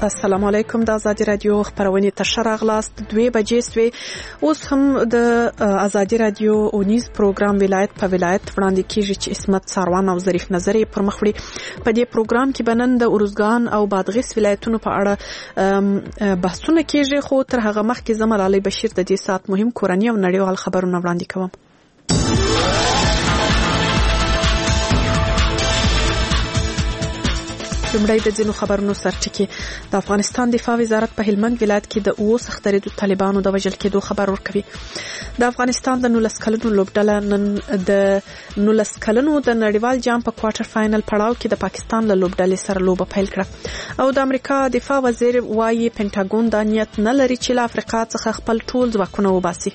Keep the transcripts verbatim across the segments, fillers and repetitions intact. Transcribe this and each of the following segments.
السلام علیکم. د آزادي رادیو خبرونه تر راغلاست دوه بجې سوي. اوس هم د آزادي رادیو اونیز پروګرام ولایت په ولایت وړاندې کیږي چې اسمت ساروان او ظریف نظری پر مخ وړي. په دې پروګرام کې بنن د اروزګان او بادغیس ولایتونو په اړه بحثونه کیږي، خو تر هغه مخکې زمال علي بشیر د دې سات مهم کورنی او نړیوال خبرونه وړاندې کوم. لومړی د ځینو خبرونو سرټکی. د افغانستان دفاع وزارت په هلمند ولایت کې د اوه سختریدو طالبانو د وژل کېدو خبر ورکوي. د افغانستان د نولس کلنو لوبډله نن د نولس کلنو د نړیوال جام په کوارټر فائنل پړاو کې د پاکستان له لوبډلې سره لوبه پیل کړه، او د امریکا دفاع وزیر وايي پینټاګون د نیت نه لري چې له افریقا څخه خپل ټول ځواکونه وباسي.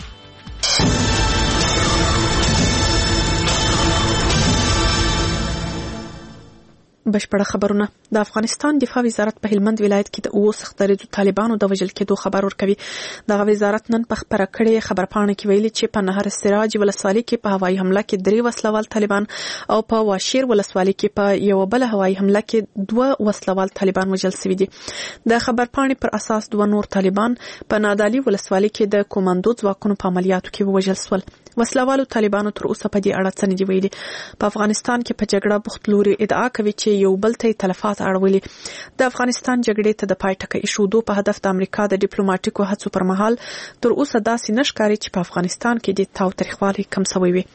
بشپړه خبرونه. د افغانستان دفاع وزارت په هلمند ولایت کې د اوه سختریدو طالبانو د وژل کېدو خبر ورکوي. د وزارت نن په خبره کړې خبرپاڼه کې ویلي چې په نهر سراج ولسوالۍ کې په هوایي حمله کې درې وسلوال طالبان او په واشیر ولسوالۍ کې په یو بل هوایي حمله کې دوه وسلوال طالبان وژل شوي دي. د خبرپاڼې پر اساس دوه نور طالبان په نادالي ولسوالۍ کې د کوماندو ځواکونو په عملیاتو کې وژل شول. وسلوالو طالبانو تر اوسه په دې اړه څه نه دي ویلي. په افغانستان کې په جګړه بوخت لوري ادعا کوي چې یو بل ته تلفات اړولي. د افغانستان جګړې ته د پای ټکی ایښودو په هدف د امریکا د ډیپلوماټیکو هڅو پر مهال تر اوسه داسې نشکاري چې په افغانستان کې د تاو تاریخوالي کم شوی وي.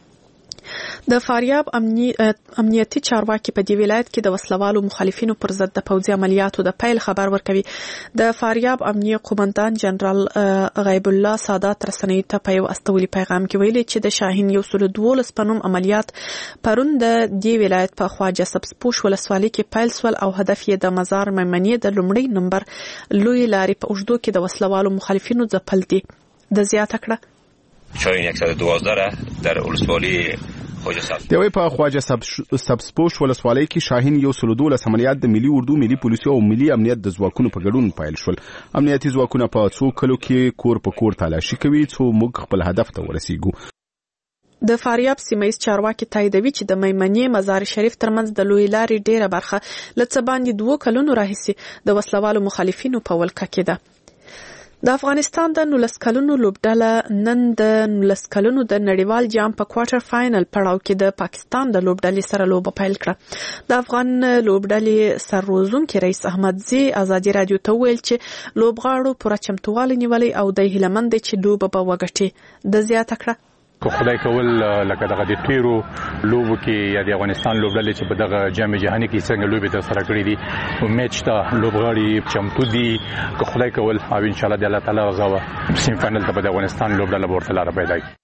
د فاریاب امنی امنیتي چارواکي په دې ولایت کې د وسلوالو مخالفینو پر ضد د پوځي عملیاتو د پیل خبر ورکوي. د فاریاب امنیه قومندان جنرال غیب الله سادات رسنۍ ته په یو استولي پیغام کې ویلي چې د شاهین یو سل دولس پنوم عملیات پرون د دې ولایت په خواجه سبزپوش ولسوالۍ کې پیل سول، او هدف یې د مزار میمنې د لومړی نمبر لوی لارې په اوږدو کې د وسلوالو مخالفینو ځپل دي. د زیاته کړه شاهین صد و دوازده در ولسوالی دوی په خواجه سبزپوش ولسوالۍ کې شاهین یو سل دولس عملیات د ملي اردو، ملي پولیسو او ملي امنیت د ځواکونو په ګډون پیل شول. امنیتي ځواکونه په څو کلو کې کور په کور تلاشي کوي څو موږ خپل هدف ته ورسیږو. د فاریاب سیمه ایز چارواکي تاییدوي چې د میمنې مزار شریف ترمنځ د لوی لارې ډیره برخه لڅ باندې دوه کلونو راهیسي د وسلوالو مخالفینو په ولکه کې ده. د افغانستان د نولس کلنو لوبډله نن د نولس کلنو د نړیوال جام په کوارټر فائنل پړاو کې د پاکستان د لوبډلې سره لوبه پیل کړه. د افغان لوبډلې سرروزونکي رئیس احمد زی آزادي رادیو ته ویل چې لوبغاړو پوره چمتووالی نیولې او د هیلمند چې لوبه به وګټي. د زیاته کړه کو خدای کول لکه دغه د ټیرو لوبو کې یا د افغانستان لوبډلې چې په دغه جام جهاني کې څنګه لوبې تر سره کړې دي، میچ ته لوبغاړي چمتو دي. کو خدای کول او ان شاء الله د الله تعالی رضا سیم فائنل ته د افغانستان لوبډله ورته لاره پیدا کړي.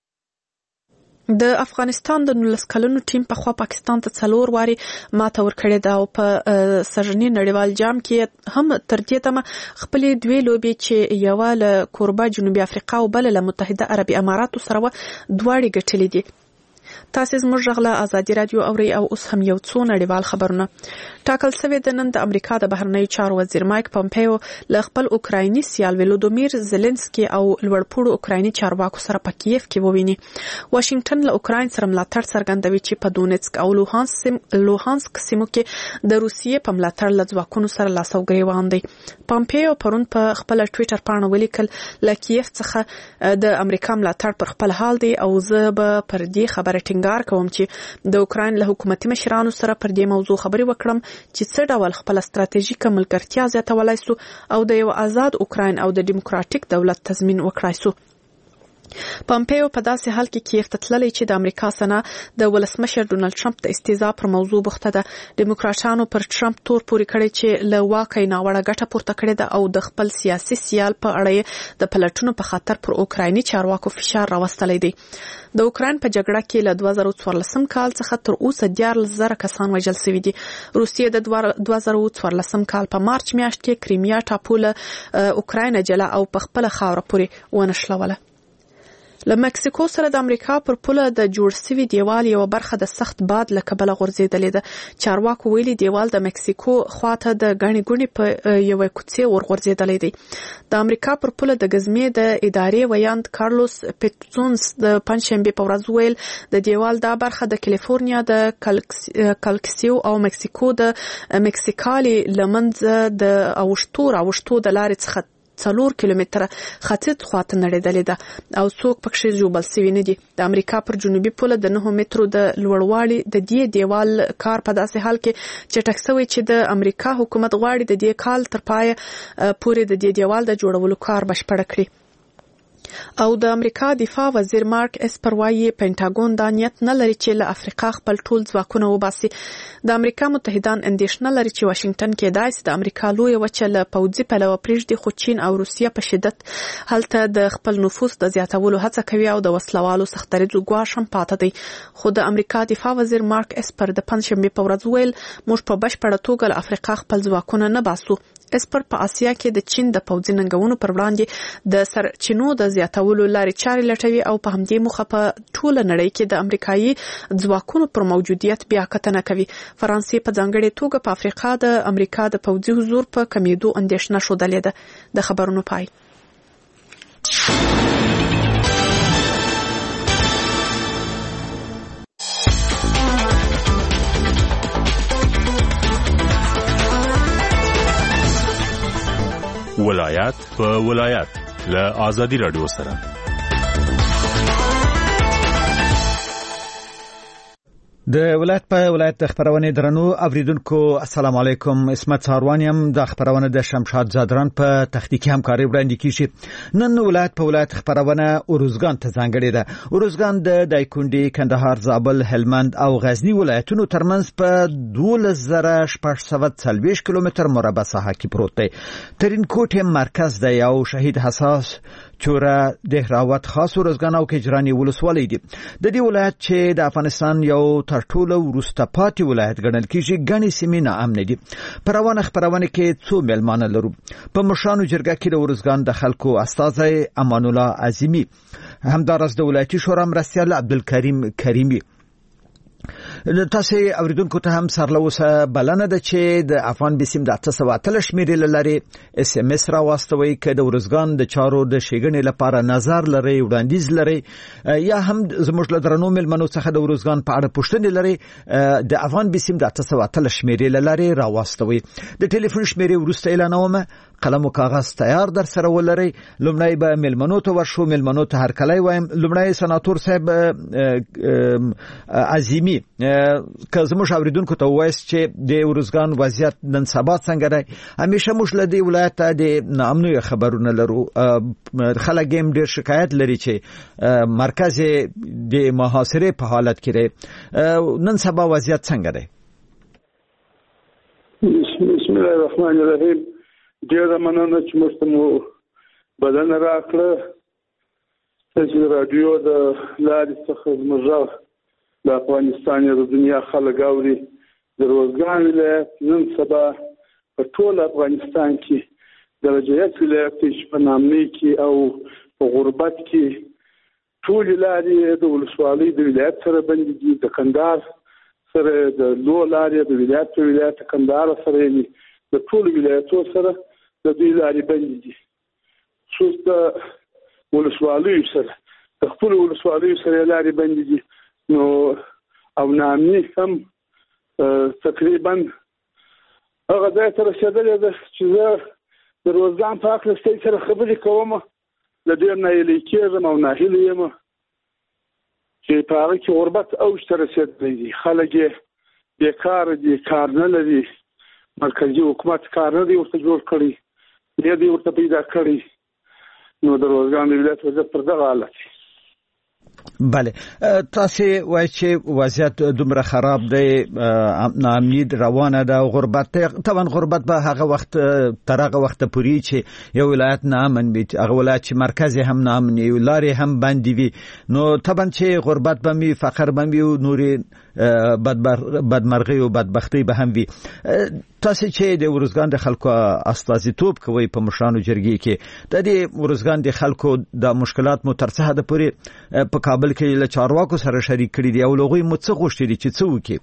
د افغانستان د نولس کلنو ټیم په خوا پاکستان ته څلور واري ماته ورکړې ده، او په سرنی نړیوال جام کې هم تر دې تمه خپلې دوی لوبې چې یو له کوربه جنوبي افریقا او بل له متحده عربي اماراتو سره دواړي ګټلې دي. تاسو زموږ غلا آزادي رادیو اوري او اوس هم یو څو نړیوال خبرونه. ټاکل شوی د نن د امریکا د بهرنیو چارو وزیر مایک پامپیو له خپل اوکرایني سیال ولودیمیر زيلنسکي او لوړپوړو اوکرایني چارواکو سره په کیف کې وویني. واشنگټن له اوکراین سره ملاتړ څرګندوي چې په دونیتسک او لوهانسک لوهانسک سیمو کې د روسیې په ملاتړ له ځواکونو سره لاس او ګریوان دي. پامپیو پرون په خپل ټوئیټر باندې ولیکل له کیف څخه د امریکا ملاتړ پر خپل حال دی، او زه به پر دې خبره ټینګار کوم چې د اوکراین له حکومتي مشرانو سره پر دې موضوع خبرې وکړم چې څه ډول خپل ستراتیژیکه ملګرتیا زیاتولای سو او د یو آزاد اوکراین او د دیموکراتیک دولت تضمین وکړای سو. پامپیو په داسې حال کې کیف ته تللی چې د امریکا سنا د ولسمشر ډونالد ټرمپ د استیضاح پر موضوع بوخته ده. دیموکراټانو پر ټرمپ تور پوري کړی چې له واکه ناوړه ګټه پورته کړې ده او د خپل سیاسي سیال په اړه د پلټونو په خاطر پر اوکرایني چارواکو فشار راوستلی دی. د اوکراین په جګړه کې له دوه زره څوارلسم کال څخه تر اوسه دیارلس زره کسان وژل شوي دي. روسیې د دوه زره څوارلسم کال په مارچ میاشت کې کریمیا ټاپو له اوکراین جلا او په خپل خاوره پورې ونښلوله. له مکسیکو سره د امریکا پر پوله د جوړ شوي دیوال یو برخه د سخت باد له کبله غورځېدلې ده. چارواکو ویلي دیوال د مکسیکو خواته د غڼې ګونې په یوه کوڅې ورغورځېدلی دی. د امریکا پر پوله د ګزمې د ادارې ویاند کارلوس پیټزونز د پنجشنبې په ورځ ویل د دیوال دا برخه د کالیفورنیا د کالکسیو او مکسیکو د مکسیکالي لمنځه د اوشتو راوشتو د لارې څخه څلور کیلومتره ختیځ خواته نړیدلې ده او څوک پکې ژوبل شوي نه دي. د امریکا پر جنوبي پوله د نهه مترو د لوړوالي د دې دیوال کار په داسې حال کې چټک شوی چې د امریکا حکومت غواړي د دې کال تر پای پورې د دې دیوال د جوړولو کار بشپړ کړي. او د امریکا دفاع وزیر مارک اسپر وايي پینټاګون دا نیت نه لري چې له افریقا خپل ټول ځواکونه وباسي. د امریکا متحدان اندېښنه لري چې واشنگټن کې داسې د امریکا لوی وچه له پوځي پلوه پرېږدي، خو چین او روسیه په شدت هلته د خپل نفوذ د زیاتولو هڅه کوي او د وسلوالو سخت دریځ ګواښ هم پاتې دی. خو د امریکا دفاع وزیر مارک اسپر د پنځشنبې په ورځ ویل موږ په بشپړه توګه له افریقا خپل ځواکونه نه باسو. اسپر په اسیا کې د چین د پوځي ننګونو پر وړاندې د سرچینو د زیاتولو لارې چارې لټوي او په همدې موخه په ټوله نړۍ کې د امریکایي ځواکونو پر موجودیت بیا کتنه کوي. فرانسې په ځانګړې توګه په افریقا د امریکا د پوځي حضور په کمیدو اندېښنه ښودلې ده. د خبرونو پای. ولایت په ولایت له آزادی رادیو سره د ولایت په ولایت د خبرونه درنو اوریدونکو السلام علیکم. اسمت ساروانیم د خبرونه د شمشاد زادران په تخنیکی همکاري وړاندې کیږي. نن ولایت په ولایت خبرونه اروزګان ته ځانګړې ده. اروزګان د دایکندي، کندهار، زابل، هلمند او غزنی ولایتونو ترمنځ په دولس زره شپږ سوه څلوېښت کیلومتر مربع ساحه کې پروت دی. ترینکوټ مرکز دی او شهید حساس چوره دهراوت خاص اروزګان او کجرانی ولسوالۍ دي. د دې ولایت چې د افغانستان یو تر ټولو وروسته پاتې ولایت ګڼل کېږي، ګڼې سیمې ناامنې دي. په روانه خبرونه کې څو میلمانه لرو. په مشرانو جرګه کې د اروزګان د خلکو استازی امان الله عظیمی، همدارس د ولایتي شورا مرستیال عبدالکریم کریمی. تاسو اوریدونکو ته هم سرلوسه بلنه ده چې د افغان بسیم د اته سوه اتلس شمیرې لري اس ام اس را واستوي که د اروزګان د چارو د شګنې لپاره نظر لري، وړاندیز لري، یا هم زموږ له درنو ملمنو څخه د اروزګان په اړه پوښتنې لري، د افغان بسیم د اته سوه اتلس شمیرې لري را واستوي. د ټلیفون شمیرې وروسته اعلانومه، قلم او کاغذ تیار در سره ولري. لومړی به ملمنو ته ورشو، ملمنو ته هر کله وایم. لومړی سناتور صاحب عظیمی که زموږ اوریدونکو ته وایست چې د اروزګان وضعیت نن سبا څنګه دی؟ همیشه موږ له دې ولایت د ناامنیو خبرونه لرو. خلک هم ډېر شکایت لري چې مرکز د محاصرې په حالت کې دی. نن سبا وضعیت څنګه دی؟ بسم الله الرحمن الرحیم. ډېره مننه چې موږ ته مو بلنه راکړه چې راډیو د لارې څخه زموږ غږ د افغانستان یا د دنیا خلک اوري. د اروزګان ولایت نن سبا په ټول افغانستان کې درجه یک ولایت چې په نامنۍ کې او په غربت کې ټولې لارې د ولسوالۍ د ولایت سره بندې دي. د کندهار سره د لو لارې د ولایت په ولایت کندهار سره یې د ټولو ولایتو سره د دوی لارې بندې دي. خصوص د ولسوالیو سره د خپلو ولسوالیو سره لارې بندې دي. نو او نامني هم تقریبا هغه ځای ته رسېدلې ده چې زه د اروزګان په هکله ستاسو سره خبرې کوم، له ډېر ناهیلي کېږم او ناهیلی یم چې په هغه کې غربت اوج ته رسېدلی دي. خلک یې بېکاره دي، کار نه لري. مرکزي حکومت کار نه دی ورته جوړ کړی، نه دی ورته پیدا کړی. نو د اروزګان د ولایت وضعیت پر دغه حالت دی. بله، تاسو وایي چې وضعیت دومره خراب دی، ناامني روانه ده، غربت. طبعا غربت به هغه وخت تر هغه وخت پورې چې یو ولایت ناامن وي، هغه ولایت چې مرکز هم ناامن وي، لارې هم بندې وي، نو طبعا چې غربت به وي، فقر به وي او نورې بدمرغي او بدبختی به هم وي. تاسو چې د ورزګان د خلکو استازیتوب کوي په مشرانو جرګې کې د دې ورزګان د خلکو د مشکلات مو تر څه د پورې په کابل کې له چارواکو سره شریک کړي دي او لغوی مو څه غوښتي دي چې څه وکړي؟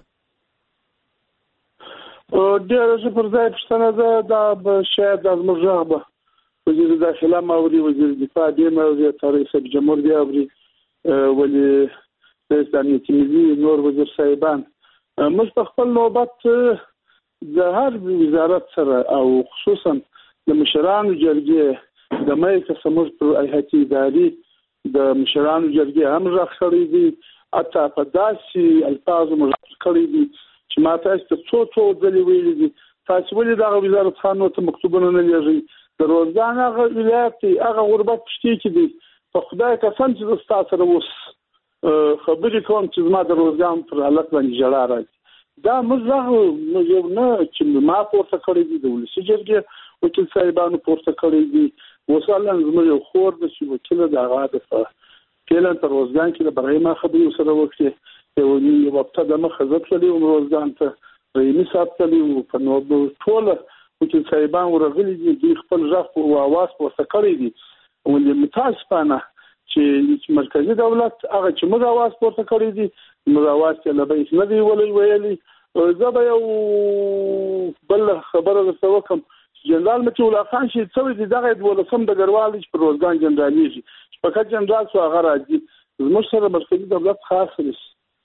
ډېر څه پر ځای پښتنه ده دا شاید د مجربه وزیر داخله ماوري وزیر دفاع دی ماوري رئیس جمهور دی اوري ولی رئیس امنیت ملي نور وزیر صاحبان موږ په خپل نوبت د هر وزارت سره او خصوصا د مشرانو جرګې د مې قسمه پر هيئتي اداري د مشرانو جرګې هم راخړې دي اته په داسې الفاظ مشر کړې دي چې ما تاسو ته څو څو ځلې ویلي دي تاسو ولې دا وزارت خانو ته مکتوبونه نه لېږئ د روزګان هغه ولایت هغه غربت پښتي کې دي په خدای قسم چې تاسو سره اوس خبرې کوم چې ما د روزګان پر حالت باندې جړا راځي دا موږ یو نه چې ما پورته کړی دي د ولسی جرګې وکیل صاحبانو پورته کړی دي وصلن زموږ یو خور د چې وکیل د هغه د فعلا تر روزګان کې د برایما خبرې سره وکړي یو یو وخت د مخ حضرت علی روزګان ته رئیس صاحب ته په نو ټول وکیل صاحبان ورغلي دي د خپل ځخ او आवाज پورته کړی دي ولې متاسفانه چې مرکزی دولت هغه چې موږ आवाज پورته کړی دي موږ आवाज ته لبې نه دی ویلي ویلي زه به یو بل خبره درته وکم جنرال متي الله خان چې څو دي دغه ولسم د ګروال چې پر روزګان جنراليږي فقط جنرال سو هغه راځي زموږ سره مرکزی دولت خاص لري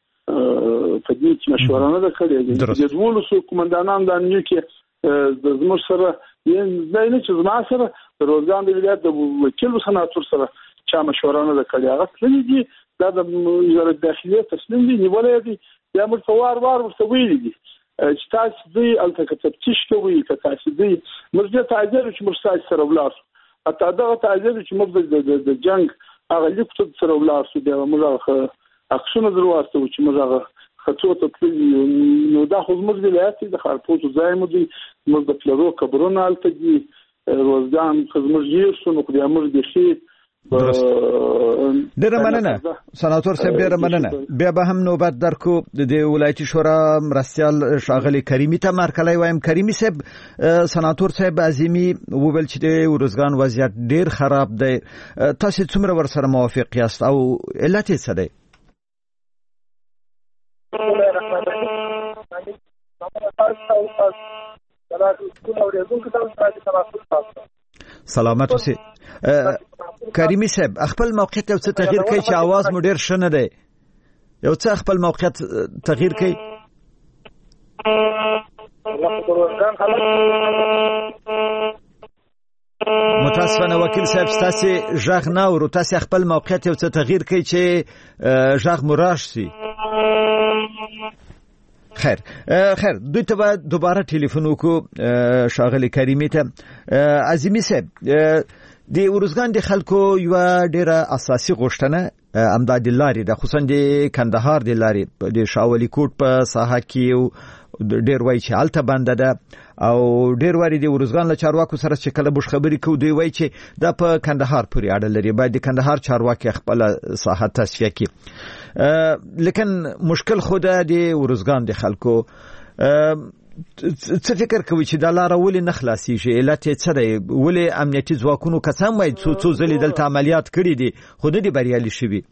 په دې چې مشوره نه کړې دي د ولسو کومندانان د امنیت کې د زموږ سره یې نه چې زما سره د روزګان د ولایت د وکیل سناتور سره چا مشوره نه کړې هغه تللی دي دا د وزارت داخلي تصمیم دی نیولې دي یا موږ په وار وار ورته ویلي دي چې تاسو دې الته تفتیش کوي چې تاسو دې موږ ته تعجب چې موږ تاسو سره ولاړ اته دا تعجب چې موږ د جنگ هغه لیکو سره ولاړ شو دا موږ اکشن دروازه چې موږ خطوه تطلي نو دا خو زموږ ولایت د خارپوت ځای مو دي موږ د پلرو کبرونه الته دي روزګان خزمږ یې شو نو خو موږ د شي ډېر مننه سناتور صاحب ډېر مننه بیا به هم نوبت درکو د ولایتي شورا مرستيال شاغلي کریمي ته مرکلای وایم کریمي صاحب سناتور صاحب عظیمی وویل چې د ورزګان وضعیت ډېر خراب دی تاسو څومره ورسره موافق یاست او علت یې څه دی؟ سلامت اوسئ کریمي صاحب خپل موقعیت یو څه تغییر کوي چې आवाज مو ډیر شنه دی یو څه خپل موقعیت تغییر کوي متاسفانه وکیل صاحب تاسو ژغ نه ورو تاسو خپل موقعیت یو څه تغییر کوي چې ژغ مو راشي خیر خیر دوی ته دوباره ټلیفون وکړو شاغلی کریمي ته عظیمی صاحب د ورزګان د خلکو یو ډیره اساسي غوښتنه امداد لاري د خصوصا د کندهار د لاري د شاولی کوټ په ساحه کې ډیر وای چې الته بنده ده او ډیر وری د ورزګان له چارواکو سره چې کله بوش خبري کو دی وای چې د په کندهار پورې اړه لري باید د کندهار چارواکي خپل ساحه تصفیه کړي لیکن مشکل خود د ورزګان د خلکو څه فکر کوي چې د لار ولې نه خلاصيږي علت یې څه دی ولې امنیتي ځواکونو قسم وایي څو څو ځلې دلته عملیات کړي دي خو نه دي بریالي شوي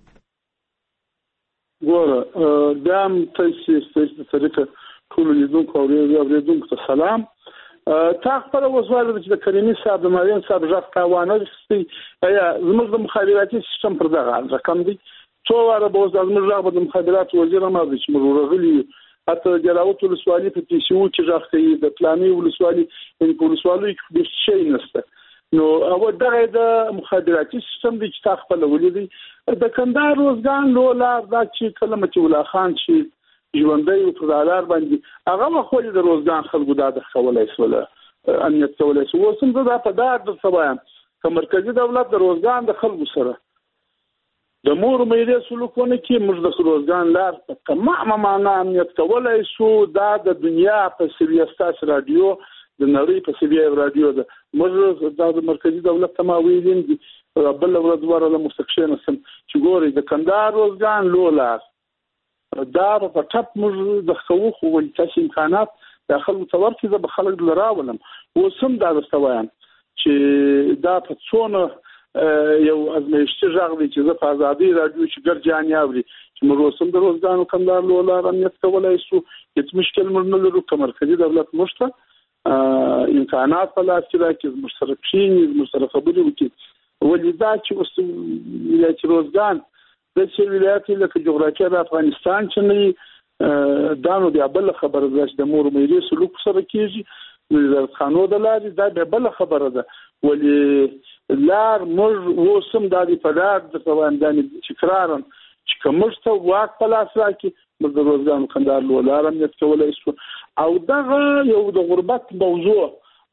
ګوره دا هم تاسو ستاسو طریقه ټول لیدونکو او اوریدونکو ته سلام تا خپل وسوال چې د کریمي صاحب د مارین صاحب ځخ تاوانه دي یا زموږ د مخابراتي سیستم پر دغه رقم دي څو واره به زموږ د مخابرات وزیر ما د چې موږ غلي اته جلاوت ولسوالي په پی سی او کې ځخې د پلاني ولسوالي په ولسوالي کې د شي نسته نو او دغه د مخابراتي سیستم د چې خپل ولې د کندهار روزګان لولار دا چې کلمه چې ولا خان چې ژوندۍ په دالار باندې هغه خو د روزګان خلکو د خولای سره امنیت کولای شو وسم دا په دار د سبایم که مرکزی دولت د روزګان د خلکو سره د مور مېده سلوکونه کې موږ د روزګان لار په تمامه معنا امنیت کولای شو دا د دنیا په سریاستاس رادیو د نړۍ په سریاستاس رادیو د موږ د مرکزی دولت تماویلین دي بل ورځ وره له مستقشین سم چې ګوري د کندهار روزګان لولار دا په ټپ موږ د خو خو تاسو امکانات د خلکو څور چې د خلک لراولم وسم دا وایم چې دا په څونه یو ازمایښتي ژغ دی چې زه په ازادي رادیو چې ګرځاني اوري چې موږ وسم د روزګانو کندار لولار امنیت کولای شو هیڅ مشکل موږ نه لرو کوم مرکزی دولت مشته امکانات په لاس کې راکې مشترکین مشترکبري وکړي ولدا چې اوس ولایت روزګان د چې ولایت لکه جغرافیه د افغانستان چې نه دانو دی بل خبره ده د مور مېری سلوک سره کېږي د قانون د لارې دا به بل خبره ده ولی لار موږ وسم د دې په لار د پوانداني تکرارن چې کومسته واک په لاس راکې موږ د روزګان کندار لولار امنیت کولای شو او دغه یو د غربت موضوع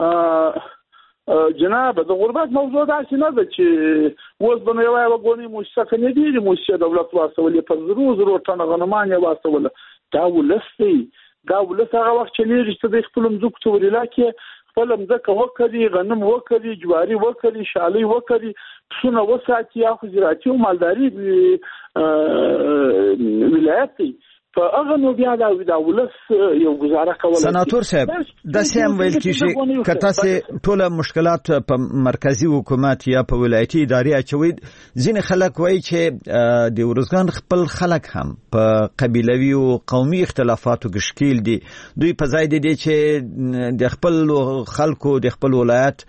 جناب د غربت موضوع دا چې نه ده چې اوس به نو یوه وګونې موسسه نه دي موسسه دولت واسولې په زرو زرو ټنه غنمان یې واسوله دا ولس دی دا ولس هغه وخت چې لري چې د خپل مځکو ته ویلا کې خپل مځکه وکړي غنم وکړي جواری وکړي شالي وکړي پسونه وساتي یا خو زراعتي او مالداري ولایت دی په هغه نو بیا دا ولس یو گزاره کوله. سناتور صاحب د سیم ویل کیږي که تاسو ټول مشکلات په مرکزی حکومت یا په ولایتي ادارې اچوي ځینې خلک وایي چې د ورزګان خپل خلک هم په قبیلوي او قومي اختلافاتو کې شکیل دي دوی په ځای دي چې د خپل خلکو د خپل ولایت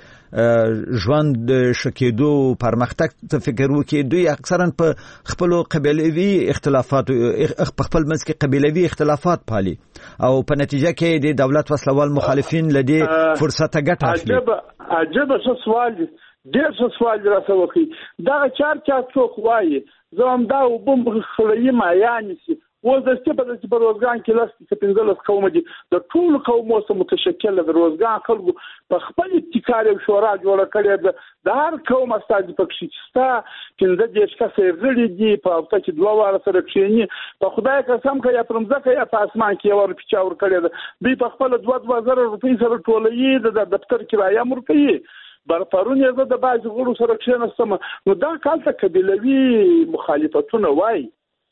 ژوند شکیدو پرمختګ ته فکر وکړي دوی اکثرا په خپل قبیلوي اختلافات په خپل منځ کې قبیلوي اختلافات پالي او په نتیجه کې د دولت وسلوال مخالفین لدی فرصت ګټه اخلي. عجب عجب څه سوال ډېر څه سوال راته وکړي دا چار چا څوک وایي زه هم دا وبم خلایي مایانې سي اوس د څه په دې په روزګان کې لاس کې پنځلس قوم دي د ټول قومو سره متشکل د روزګان خلکو په خپل ابتکار او شورا جوړ کړی ده د هر قوم استاد پکښې ستا پنځه دېرش کسه غړي دي په هفته کې دوه واره سره کښېني په خدای قسم که یا پر مځکه یا په اسمان کې یو روپۍ ورکړې ده دوی په خپله دوه دوه زره روپۍ سره ټولوي د دفتر کرایه هم ورکوي بر پرون یې زه د بعضې غړو سره کښېنستم نو دا کال ته قبیلوي مخالفتونه وایي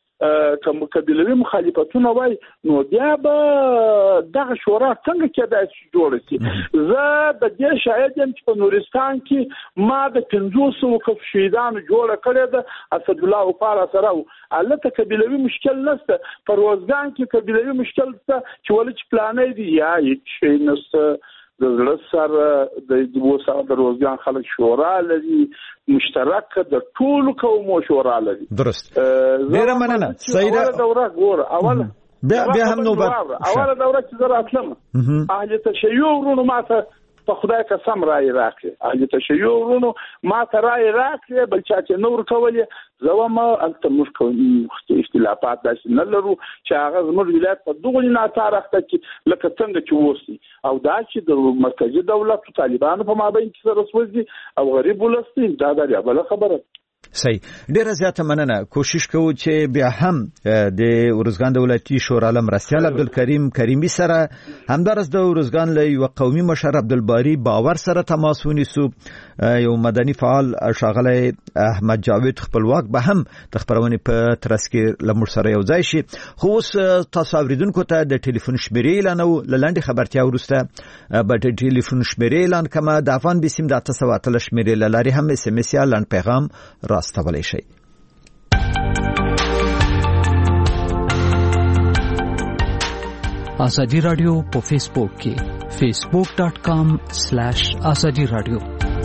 کوم قبیلوي مخالفتونه وای نو بیا به دغه شورا څنګه کېدای شي جوړ شي زه د دې شاهد یم چې په نورستان کې ما د پنځوس سوه کف شهیدانو جوړه کړې ده اسد الله وفاره سره البته قبیلوي مشکل نشته په روزګان کې قبیلوي مشکل شته چې ولې چې پلانې دي یا هیڅ شی نشته د زړه سره د دوه د روزګان خلک شورا لري مشترک د ټولو قومو شورا لري. درست ډیره مننه سیده دوره ګور اول بیا بیا هم نوبت اوله دوره چې زه راتلم اهل تشیع ورونو ماته په خدای قسم رای راکړي اهل تشیع ورونو ماته رای راکړي بل چا چې نور کولې زه ما انت موږ کوم اختلافات داسې نه لرو چې هغه زموږ ولایت په دغه ناتار اخته کې لکه څنګه چې وسی او دا چې د مرکزی دولت طالبانو په مابین کې سره وسوځي او غریب ولستي دا دا بل خبره صحیح ډیره زیاته مننه کوشش کوو چې بیا هم د ورزګان د ولایتي شورا مرستیال عبدالکریم کریمی سره همدارس د ورزګان له یو قومي مشر عبدالباری باور سره تماس ونیسو یو مدني فعال ښاغلی احمد جاوید خپلواک به هم د خبرونې په ترڅ کې له موږ سره یو ځای شي خو اوس تاسو اوریدونکو ته د ټلیفون شمیرې اعلانو له لنډې خبرتیا وروسته به د ټلیفون شمیرې اعلان کومه د افغان بسیم د اته سوه اتلس شمیرې له لارې هم اس ام اس یا لنډ پیغام راستولی شئ. آزادی رادیو په فیسبوک کې فیسبوک ډاٹ کام سلیش آزادی رادیو.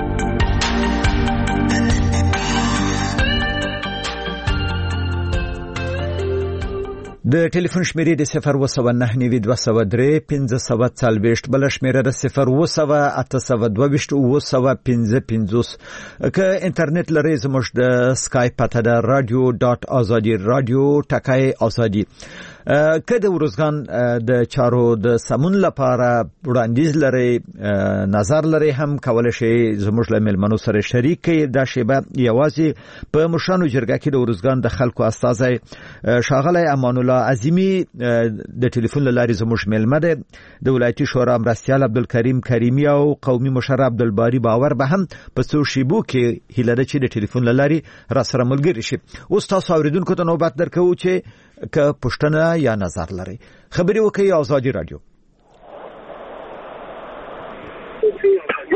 د ټلیفون شمیرې د صفر و سوه نهه نوي دوه سوه درې پنځه سوه څلوېښت بله شمیره د صفر و سوه اته سوه دوه ویشت اوه سوه پنځه پنځوس که انټرنیټ لرئ زموږ د سکایپ پته ده رادیو ډاټ آزادي رادیو ټکی آزادي. که د ورزګان د چارو د سمون لپاره وړاندیز لرئ نظر لرئ هم کولی شئ زموږ له مېلمنو سره شریک کړئ. دا شیبه یوازې په مشرانو جرګه کې د ورزګان د خلکو استازی ښاغلی امان الله عظیمي د ټلیفون له لارې زموږ مېلمه دی. د ولایتي شورا مرستیال عبدالکریم کریمي او قومي مشر عبدالباری باور به هم په څو شیبو کې هیله ده چې د ټلیفون له لارې راسره ملګري شي. اوس تاسو اوریدونکو ته نوبت درکوو چې که پوښتنه یا نظر لري خبري وکړئ. آزادي رادیو.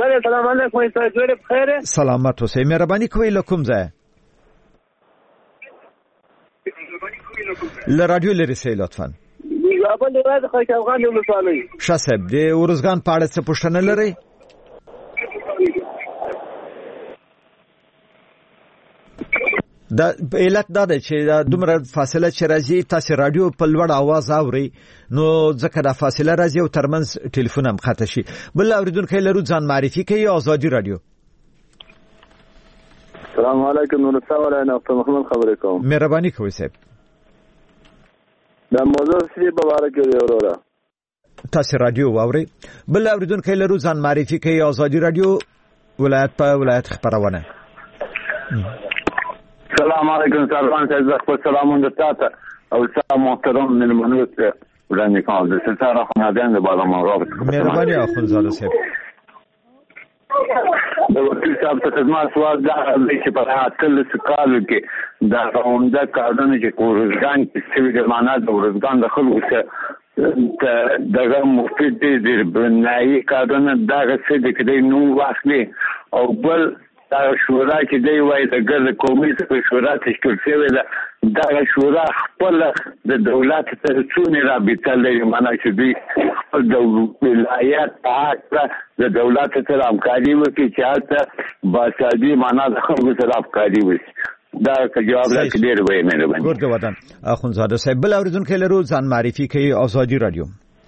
بله سلام علیکم استاد بخیر سلامت اوسئ مهرباني کوئ له کوم ځای له رادیو لري سئ لطفا زابل ولایت خاک افغان ولسوالۍ ښه صاحب د ورزګان په اړه څه پوښتنه لرئ دا علت دا ده چې دومره فاصله چې راځي تاسو رادیو په لوړ आवाज اوري نو ځکه دا فاصله راځي او ترمنځ ټلیفون هم خطا شي بل اوریدونکو لرو ځان معرفي کوي آزادي رادیو السلام علیکم نور څوره نه محمد خبرې کوم مهرباني کوئ صاحب دا موضوع څه په اړه کې وروره تاسو رادیو واوري بل اوریدونکو لرو ځان معرفي کوي آزادي رادیو ولایت په ولایت خبرونه السلام علیکم سلام علیکم سلامونه تاسو او سلام محترم ملمنوت وړاندې کوم د ستاره خنادان د بالا مغرب مهرباني اخوندزاده صاحب د وکیل صاحب ته خدمت سوال دا چې په هاتل سکالو کې دا عمده کارونه چې کورزګان کې سوي د معنا د ورزګان د خلکو څخه دغه مفید دي بنایي کارونه دا څه د کډې نو واخلي او بل دا شورا چې دی وای د ګرد قومي په شورا تشکیل شوی ده دا شورا خپل د دولت سره څونه رابطه لري معنا چې دوی خپل د ولایت په د دولت سره همکاري وکړي چې هغه باسادي معنا د خلکو سره همکاري وکړي دا جواب راکړي ډیر وای مهرباني ګور د وطن اخوندزاده صاحب بل اوریدونکو لرو ځان معرفي کوي آزادي رادیو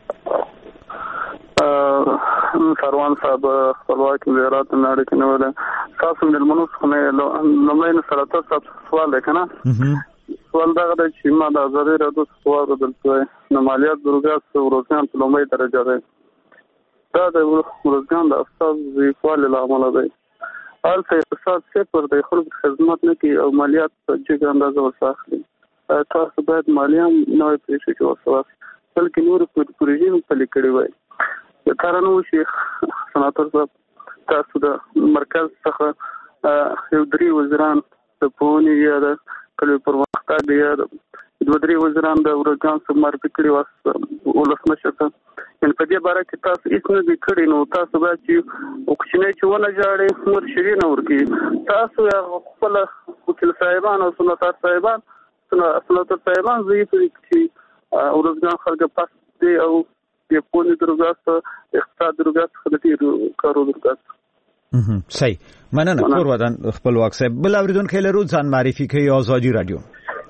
سروان صاحب خپلواک زیارت نړۍ کې نه وله تاسو د منوس خو نه لمړی سره تاسو سوال وکنه سوال دا غواړي چې ما د آزادي رادیو سوال بدلته نو مالیات درګه ورځان په لمړی درجه ده دا د ورځان د اساس ځوال لامل دی البته اساس څه پر د خلکو خدمت نه کوي او مالیات په جګ اندازه ورساخلي تاسو باید مالیه نه پېښې کې وسوس بلکې نور پروژې په لیکړې وای کارانو چې سناتور صاحب تاسو د مرکز څخه یو درې وزیران د پونی یا د کلي پرمختګ یا د دوه درې وزیران د ورګان سره مرکه کړی واس ولسمشر ته ان په دې باره کې تاسو هیڅ نه دي کړی نو تاسو باید چې وکښنه چې ونه جاړي مور شری نه ورکی تاسو یا خپل وکیل صاحبان او سناتور صاحبان سناتور صاحبان زی چې ورګان خلک پاس دی او د پونی درګاست اقتصاد درګاست خدای کارو درګاست صحیح مننه کور ودان خپلواک صاحب بل اوریدونکو لرو ځان معرفي کوي آزادي رادیو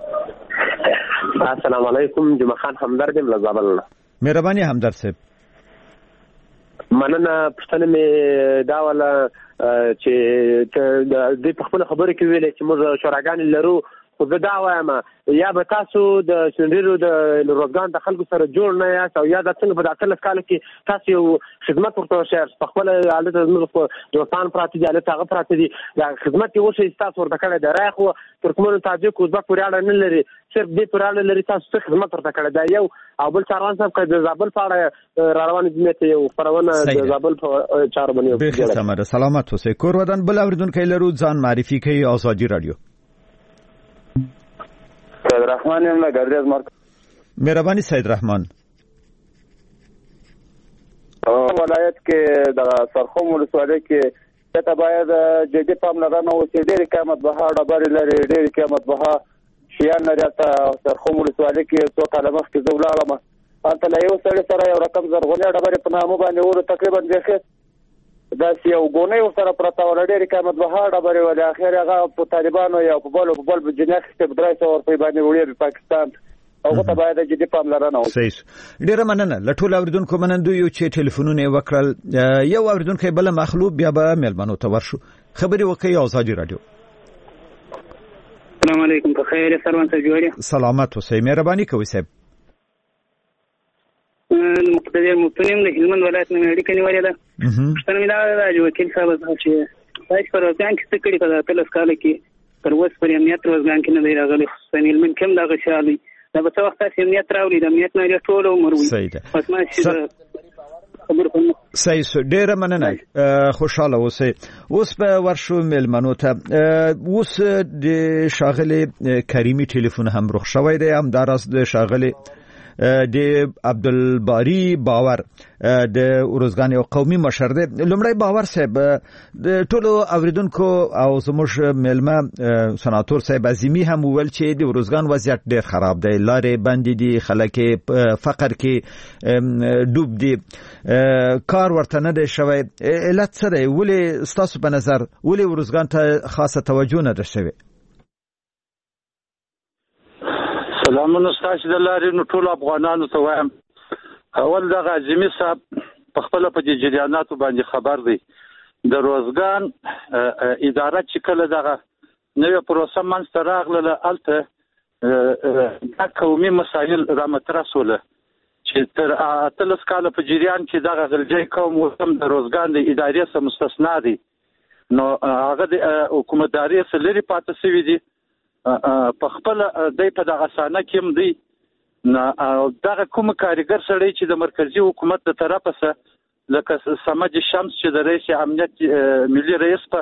السلام علیکم جمعه خان همدرد ملزابل مهرباني همدرد صاحب مننه پښتنه می دا ولا چې د خپل خبرې کې ویل چې موږ شوراګان لرو خو زه دا وایم یا به تاسو د سندرو د روزګان د خلکو سره جوړ نه یاست او یا د څنګه په داخله کال کې تاسو یو خدمت ورته شهر په خپل حالت د دوستان پراته دي حالت هغه پراته دي دا خدمت یو شي تاسو ورته کړی دی راخو ترکمن تاجک او ځکه پرې نه لري صرف دې پرې لري تاسو څه خدمت ورته کړی دی یو او بل چاران صاحب د زابل په اړه روان دي ته یو پرونه د زابل په چار باندې به سلامت سلامت اوسئ کور ودان بل اوریدونکو لرو ځان معرفي کوي آزادي رادیو سید رحمان یم له ګردیز مرکز مهرباني سید رحمان ولایت کې د سرخوم ولسوالۍ کې ته باید جدي پاملرنه وشي ډېر قیمت بها ډبرې لري ډېر قیمت بها شیان لري ته سرخوم ولسوالۍ کې څو کاله مخکې زه ولاړم هلته له یو سړي سره یو رقم زرغونې ډبرې په نامه باندې ور تقریبا ځکه دا یو ګونې سره پرتا ولډېر قیمت به ډبرې ولې اخر هغه په طالبانو یا په بل په بل بجناخ کې بدرای څو ور په باندې وړي په پاکستان او ته باید جدي پاملرنه وکړي صحیح ډیره مننه لټول اوریدونکو منندو یو چې ټلیفونونه وکړل یو اوریدونکو بل مخلوب بیا به ملمنو ته ورشو خبري وکي آزادي رادیو السلام علیکم په خیر سروان صاحب جوړی سلامت اوسئ مهرباني کوئ صاحب مقتدر مفتونیم د هلمند ولایت نه اړیکه نیولې ده پښتنه مې دا د وکیل صاحب چې تاسو پر ځان کې څه کړی په تل اسکاله کې تر اوسه پر امنیت روزګان کې نه دی راغلی خصوصا هلمند کوم دا غشالي دا به څه وخت تاسو امنیت راوړي د امنیت نه ټول عمر وي صحیح ده پس ما چې خبر کوم صحیح ډیره مننه خوشاله اوسئ اوس په ورشو ملمنو ته اوس د شاغله کریمي ټلیفون هم رخ شوی دی هم دراس د شاغله د عبدالباری باور د ورزګان یو قومي مشر دی. لومړی باور صاحب د ټولو اوریدونکو او زموږ ملما سناتور صاحب عظیمی هم ویل چې د ورزګان وضعیت ډیر خراب دی، لارې بندې دي، خلک فقر کې ډوب دي، کار ورته نه دی شوی. علت څه دی؟ ولې ستاسو په نظر ولې ورزګان ته خاصه توجه نه ده شوې؟ سلامونه ستاسو د لارې نو ټول افغانانو ته وایم. اول دغه عظیمی صاحب په خپل په دې جریاناتو باندې خبر دی. د روزګان اداره چې کله دغه نوې پروسه منځته راغله هلته دا قومي مسایل رامطرحوله چې تر اتلس کاله په جریان کې دغه غلجی قوم هم د روزګان د ادارې څخه مستثنا دي، نو هغه د حکومتداري څخه لرې پاتې شوي دي. په خپل دی په دغه سانه کې هم دی دغه کوم کارګر سړی چې د مرکزی حکومت د طرفه څخه لکه صمد شمس چې د رئیس امنیت ملي رئیس په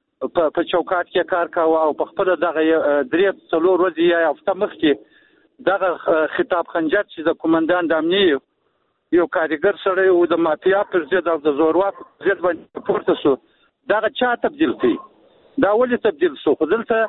په چوکاټ کې کار کاوه او په خپل دغه درې څلور ورځې یا هفته مخکې دغه خطاب خنجر چې د قومندان د امنیه یو کارګر سړی او د مافیا پر ضد او د زورواک پر ضد باندې پورته شو، دغه چا تبدیل کړي؟ دا ولې تبدیل شو؟ خو دلته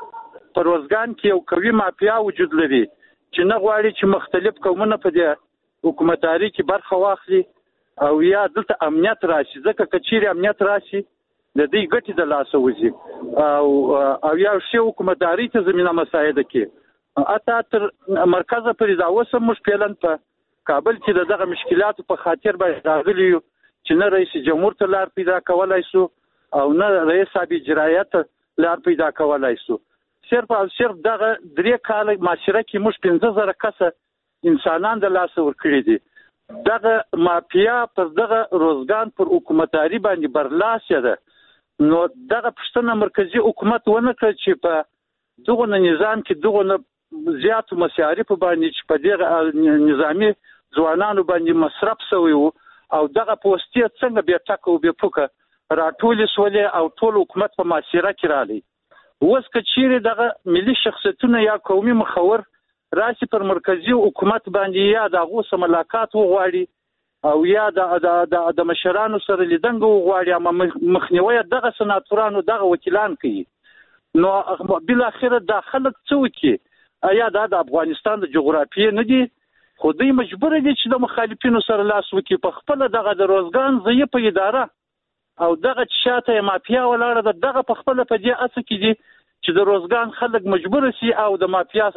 په روزګان کې یو قوي مافیا وجود لري چې نه غواړي چې مختلف قومونه په دې حکومتداري کې برخه واخلي او یا دلته امنیت راشي، ځکه که چیرې امنیت راشي د دې ګټې د لاسه وځي او او یا شی حکومتداري ته زمينه مساعده کې اته تر مرکزه پرې دا اوس موږ پیلن په کابل کې دغه مشکلاتو په خاطر باندې راغلي چې نه رئیس جمهور ته لار پیدا کولای شو او نه رئیس صاحب اجرایت لار پیدا کولای شو. صرف او صرف دغه درې کال معاشره کې موږ پنځه زره کسه انسانان د لاس ورکړي دي. دغه مافیا پر دغه روزګان پر حکومتداري باندې برلاسی ده، نو دغه پښتنه مرکزی حکومت ونه کړ چې په دغه نظام کې دغه زیات مصارف باندې چې په دغه نظامی ځوانانو باندې مصرف شوی وو او دغه پوسټي څنګه به ټاکو به پوکه راټول سولې او ټول حکومت په معاشره کې رالی. اوس که چیرې دغه ملي شخصیتونه یا قومي مخور راشي پر مرکزی حکومت باندې یا د هغو سره ملاقات وغواړي او یا د د مشرانو سره لیدنګ وغواړي اما مخنیوي دغه سناتورانو دغه وکیلان کوي، نو بل اخر د خلک څو کې آیا د افغانستان د جغرافیې نه دي؟ خو دوی مجبور دي چې د مخالفینو سره لاس وکړي په خپل دغه د روزګان ضعیفه اداره او دغه شاته مافیا ولاړه ده، دغه په خپل په دې اساس کې دي چې د روزګان خلک مجبور شي او د مافیا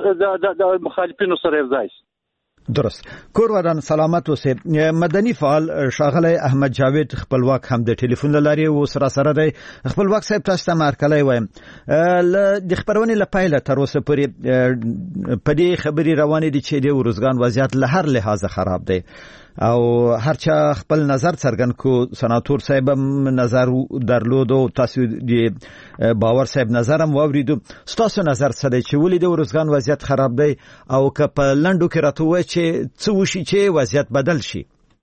د مخالفینو سره یو ځای شي. درست. کور ودان سلامت اوسه. مدني فعال ښاغلی احمد جاوید خپلواک هم د ټلیفون لاري و سره سره دی. خپلواک صاحب تاسو ته مارکلای وایم د خبرونه لپاره تر اوسه پورې په دې خبري روانې دي چې د ورزګان وضعیت له هر لحاظه خراب دی او هر چا خپل نظر څرګند کو. سناتور صاحب نظر درلود او تاسو د باور صاحب نظر هم واوریدو. تاسو نظر څه دی چې ولې د ورزګان وضعیت خراب دی او که په لندو کې راته وای چې څه وشي چې وضعیت بدل شي؟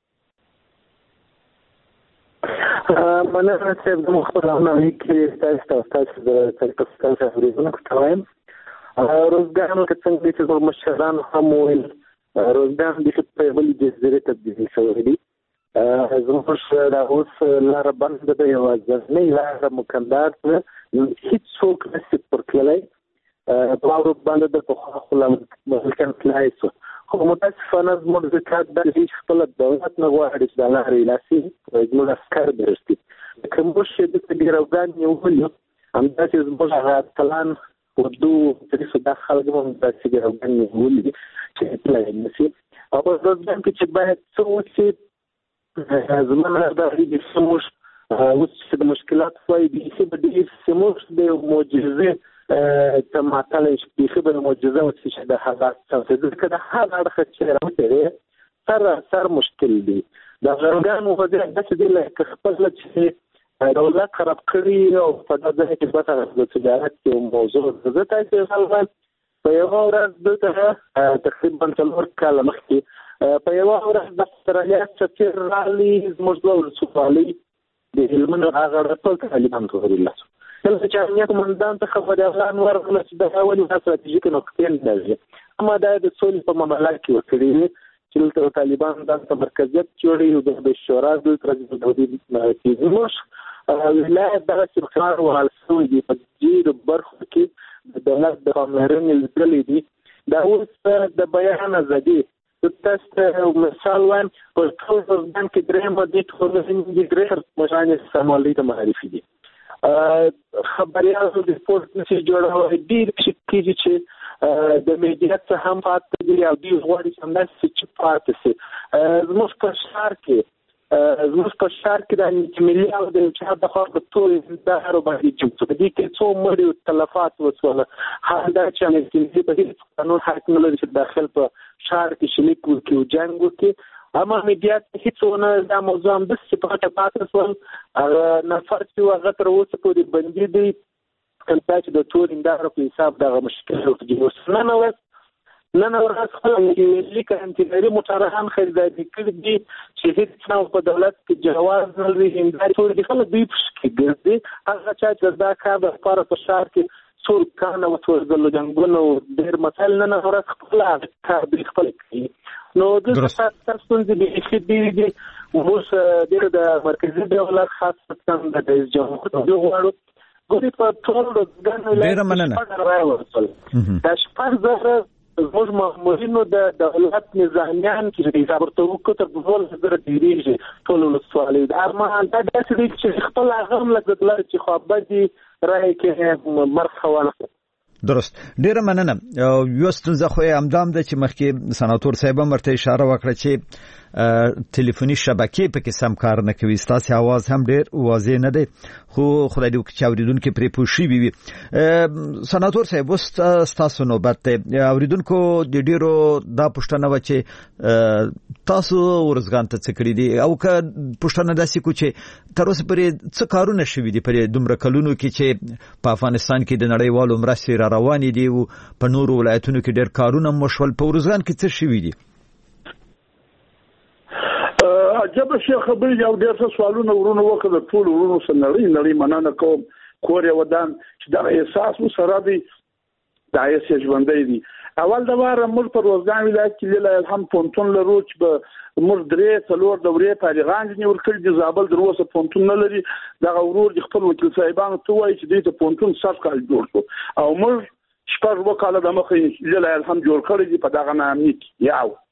مننه چې د مخبرانو کې تاسو تاسو د تاسو څخه ورېدل کوم. روزګان کې څنګه چې مشران هم ویل روزګان د په بل جزیره تبدیل شوی دی. زموږ د اوس لار باندې د یو ځنې لار مکمدار هیڅ څوک نشي پرکلای په اورو باندې د په خپل ملکن تلای شو. خو متاسفانه زموږ د کار د هیڅ خپل دولت نه غواړي چې د لارې لاسي زموږ اسکر درستي کوم څه د دې روزګان یو ولې هم چې زموږ هغه تلان ودو چې د خلکو هم د سیګر وګڼي ولې چې پلان نشي او په ځان کې چې باید څه وشي زمونږ د دې سموش اوس چې د مشکلات وایي چې په دې سموش د معجزې ته ماتله شي خبره معجزه او چې د حالات څخه د کده هغه اړخ چې راوته سر سر مشکل دي د غرګان وغځي د څه د خپل چې دولت خراب کړی او په دغه کې پاتې د تجارت یو موضوع زه تاسو غواړم په یو ورځ دغه تقریبا څلور کاله مخکې په یو ورځ د استرالیا چې رالي زموږ د ولسوالۍ د هلمند هغه رپورت طالبان کوي لاسو کله چې امنیت قومندان ته خبر اعلان ورغله چې د اولي استراتیژیک نقطې لري اما دا د سولې په معاملې کې وکړي چې د طالبان د مرکزیت جوړي د شورا د ترځدودي کې موږ ولایت دغه سرکار ورسوي دي په دې برخو کې د دولت د قانوني لګلې دي دا اوس د بیان ازادي تاسو مثال وایم په ټول ځان کې درې مدې ټول د درې مشانې سمولې ته معرفي دي خبريالو د سپورت نشي جوړول ډیر کیږي چې د میډیا څخه هم پاتې دي او د غوړي څنګه چې پاتې سي زموږ په شهر کې زموږ په شهر کې د ملي او د چا د خاطر ټول د هرو باندې چې په دې کې څو مړي تلفات وسوله هدا چې د دې قانون حاکم لري چې داخل په شهر کې شلیک وکړي او جنگ وکړي اما میډیا هیڅونه دا موضوع هم د صفات پاتې سول نفر چې هغه تر اوسه پورې بندي دي کله چې د ټول اندارو په حساب دغه مشکل وکړي نه نو نه نو راځي چې لیک انتظاری مترهان خریداري کړي دي چې هیڅ نه په دولت کې جواز نه لري انداري ټول دي خلک دوی پښکي ګرځي هغه چې دا کار د لپاره په شهر کې څور کانه وتورځل جنگونو ډېر مسائل نه نه راځي خپل کار به خپل کوي نو د تاسو څنګه به چې دی دی موږ د مرکزي دولت خاصه څنګه د جمهوریت غواړو ګوري په ټول د ډېر مننه دا شپږ زره زموږ مامورینو د دولت نظامیان چې د حساب ورکړو تر ټول زره ډیریږي ټول ولسوالۍ د ارمان دا داسې دي چې خپل هغه لږ د لار چې خو بدي راي کې مرخوانه درست ډیره مننه یو ستونزه خو همدام ده چې مخکې سناتور صاحب مرته اشاره وکړه چې ټلیفوني شبکې په کې سم کار نه کوي ستاسو आवाज هم ډیر واضح نه دی خو خدای دې وکړي چې اوریدونکو پرې پوښي وي سناتور صاحب ستاسو نوبت ته اوریدونکو د ډیرو دا پښتنه و چې تاسو ورزګان ته څکړي دي او که پښتنه داسې کو چې تر اوسه پرې څه کارونه شوي دي پرې دومره کلونو کې چې په افغانستان کې د نړیوالو مرستې را روانې دي او په نورو ولایتونو کې ډیر کارونه مشول په ورزګان کې څه شوي دي عجب شي خبرې یو ډېر څه سوالونه ورونه وکړه ټول ورونو سره نړۍ نړۍ مننه کوم کور یو ودان چې دا احساس مو سره دی دا یې ژوندۍ دي اول دا واره موږ په روزګان ولایت کې له هم پونتون لرو چې به موږ درې څلور دورې پاریغان دي ورکړي د زابل دروازه پونتون نه لري دا ورور د خپل وکیل صاحبانو ته وایي چې دې ته پونتون صرف کال جوړ شو او موږ شپږ وکاله د مخې له هم جوړ کړی دي په دغه نامې کې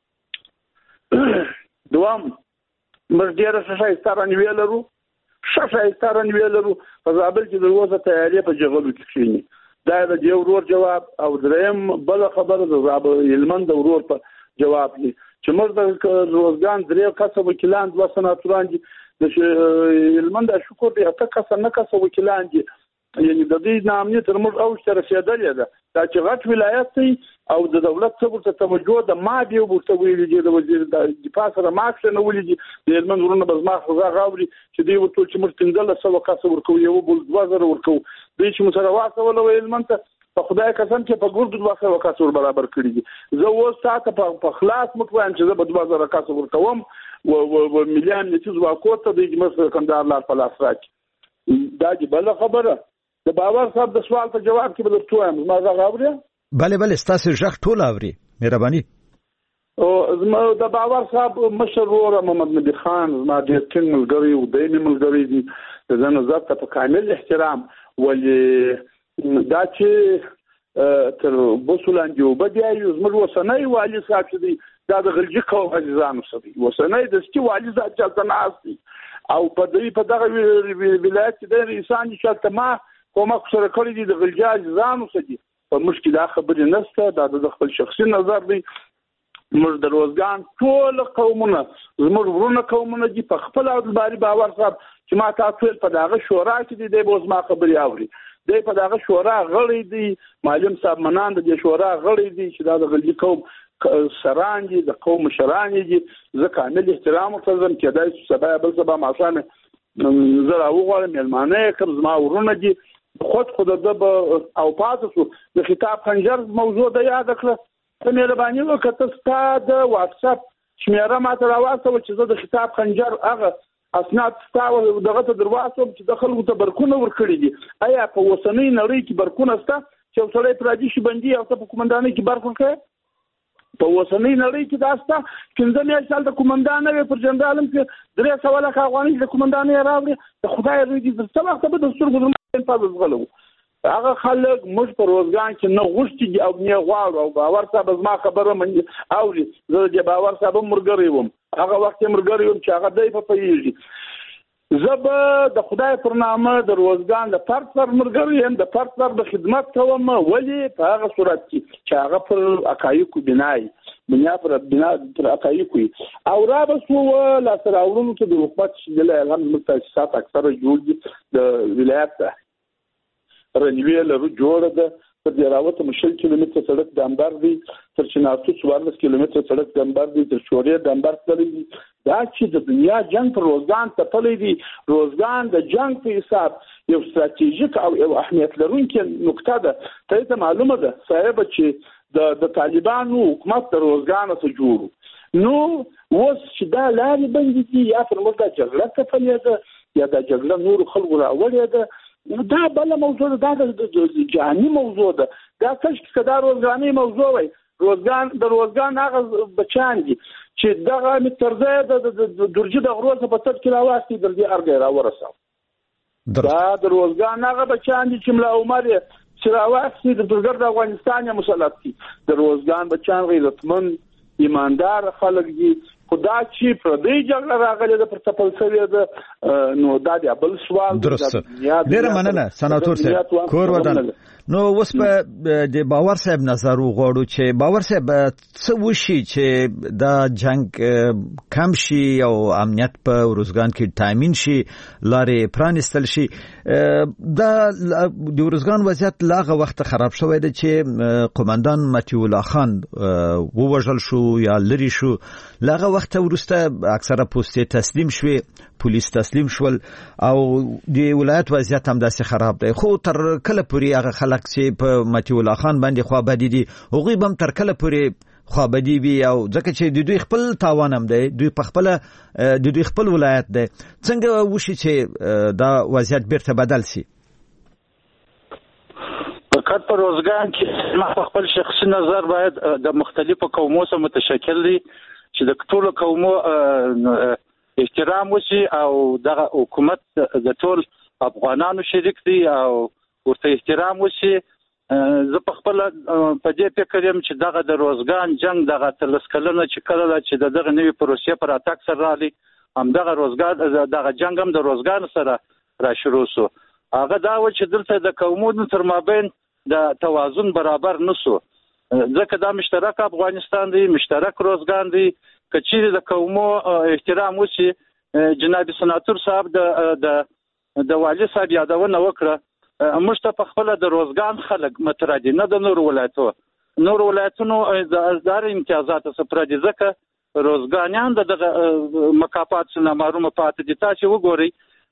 یاو دوام موږ ډېر څه ستاره نیول لرو شفه ستاره نیول لرو په زابل کې دروازه تیارې په جغلو کې کېنی دا د یو ورور جواب او دریم بل خبره د زابل هلمند ورور په جواب دی چې موږ د روزګان درې کسه وکیلان دوه سناتوران دي د هلمند شکر دی اته کسه نه کسه وکیلان دي یعنی د دې نامې تر موږ او تر رسیدلې ده دا چې غټ ولایت دی او د دولت څخه ورته توجه د ما دی ورته ویل دي د وزیر د دفاع سره ماکس نه ولې دي د هلمند ورونه بزما خزا غاوري چې دی ورته چې موږ پنځله سو کسه ورکو یو بل دوه زره ورکو دوی چې موږ سره واسه ول هلمند ته په خدای قسم چې په ګورد دوه سو کسه ور برابر کړی دي زه اوس تاسو په خلاص متوایم چې زه په دوه زره کسه ورکوم او مليان نتیز واکوته د مصر کندهار لار په لاس راځي دا دی بل خبره د باور صاحب د سوال ته جواب کې به درته وایم ما زه غاوري بله بله ستاسو ژغ ټول اوري مهرباني او زما د باور صاحب مشر ور محمد نبی خان ما د ټینګ ملګری او د نیمه ملګری دي د نظر ته په کامل احترام ولې دا چې تر بوسولان جو بدیا یو زمر وسنۍ والی صاحب دي دا د غلجي قوم عزیزانو سره دي وسنۍ د سکی والی ځات چلته ناس او په دې په دغه ولایت د انسان چې ما کومک سره کړی دي د غلجاج ځانو سره دي په مشکله خبرې نشته دا د خپل شخصي نظر دی موږ د روزګان ټول قومونه زموږ ورونه قومونه دي په خپل اعتباري باور صاحب چې ما تاسو په دغه شورا کې دي د بوز ما خبرې اوري د په دغه شورا غړي دي معلم صاحب منان د شورا غړي دي چې دا د غلجي قوم سران دي د قوم شران دي ځکه کامل احترام او تنظیم کېدای سبا بل سبا ماشانه زه راوغواړم ملمانه کوم زما ورونه دي خود خود د او پاتو د خطاب خنجر موضوع د یاد کړه ته مهرباني وکړه ستاسو د واتس اپ شمیره ماته راوځه چې زه د خطاب خنجر هغه اسناد ستاسو دغه ته دروازه چې د خلکو ته برکونه ورکړي دي آیا په وسنۍ نړۍ کې برکونه ستا چې څلې پراجي شي بندي او ته په کومندانۍ کې برکونه کوي په اوسنۍ نړۍ کې دا ستا پنځه میاشتې د کومندان وي پر جنرالم کې درې سوه لکه افغانۍ د کومندان یې راوړي د خدای روی دي څه وخت به د سترګو زما په زغلو هغه خلک موږ په روزګان کې نه غوښتي او نه غواړو او باور صاحب زما خبره مني اوري زه د باور صاحب مرګري وم هغه وخت مرګري وم چې هغه دای په پیږي زه د خدای پر نامه د روزګان د فرد سر مرګري یم د فرد سر د خدمت کوم ولی په هغه صورت کې چې هغه پر حقایقو بنای بنیا پر بنا پر حقایقو او را به سو لا سره اورونو کې د حکومت شیدل الحمدلله تاسیسات اکثره جوړ دي د ولایت ته رنوی لرو جوړه ده تر دیراوته مشل کیلومتر سړک د انبار دی تر چنارتو څوارلس کیلومتر سړک د انبار دی تر شوري د انبار تللی دی دا چې د دنیا جنگ پر روزګان ته تللی دی روزګان د جنگ په حساب یو ستراتیژیک او یو اهمیت لرونکي نقطه ده ته معلومه ده صاحب چې د د طالبانو حکومت د روزګان ته جوړو نو اوس چې دا لارې بندي دي یا پر موږ د جګړه کفلې ده یا د جګړه نور خلکو راوړې ده دا بل موضوع ده دا د جهاني موضوع ده دا کښ کدا روزګاني موضوع وي روزګان د روزګان هغه بچان دي چې دغه مترزه د درجه د غروزه په تر کې راوستي درځي ارګه راورساو دا د روزګان هغه بچان دي چې ملا عمر چې راوستي د درګر د افغانستان یا مسلط دي د روزګان بچان غیرتمن ایماندار خلک دي خدا چې پر دې جګړه راغلي د پر تپل سوي د نو دا دی بل سوال درست ډیر مننه سناتور صاحب کور ودان نو اوس په د باور صاحب نظر وغوړو چې باور صاحب څه وشي چې دا جنگ کم شي او امنیت په روزګان کې تامین شي لارې پرانستل شي دا د روزګان وضعیت لاغه وخت خراب شوی دی چې قومندان متي الله خان ووژل شو یا لری شو لاغه وخت ورسته اکثره پوسټې تسلیم شوې پولیس تسلیم شول او د ولایت وضعیت هم داسې خراب دی خو تر کله پورې هغه خلک چې په متي الله خان باندې خوا بدی دي هغوی هم تر کله پورې خوا بدی وي او ځکه چې د دوی خپل تاوان هم دی دوی په خپل د دوی خپل ولایت دی څنګه وشي چې دا وضعیت بیرته بدل شي فقط په روزګان کې ما خپل شخصي نظر باید د مختلفو قومو سره متشکل دي چې د ټولو قومو احترام وشي او د حکومت د ټول افغانانو شریک دي او ورته احترام وشي زه په خپل په دې فکر یم چې دغه د روزګان جنگ دغه تلس کلنه چې کله چې دغه نوې پروسې پر اتاک سره راغلی هم دغه روزګان دغه جنگ هم د روزګان سره را شروع شو هغه دا و چې دلته د قومونو تر مابین د توازن برابر نشو ځکه دا مشترک افغانستان دی مشترک روزګان دی کچېره د قومو احترام وشي جناب سناتور صاحب د د د والی صاحب یادونه وکړه موږ ته په خپل د روزګان خلک مترادي نه د نور ولایتو نور ولایتونو د ازدار امتیازات سپر دي ځکه روزګانیان د مکافات څخه محروم پاتې دي تاسو وګورئ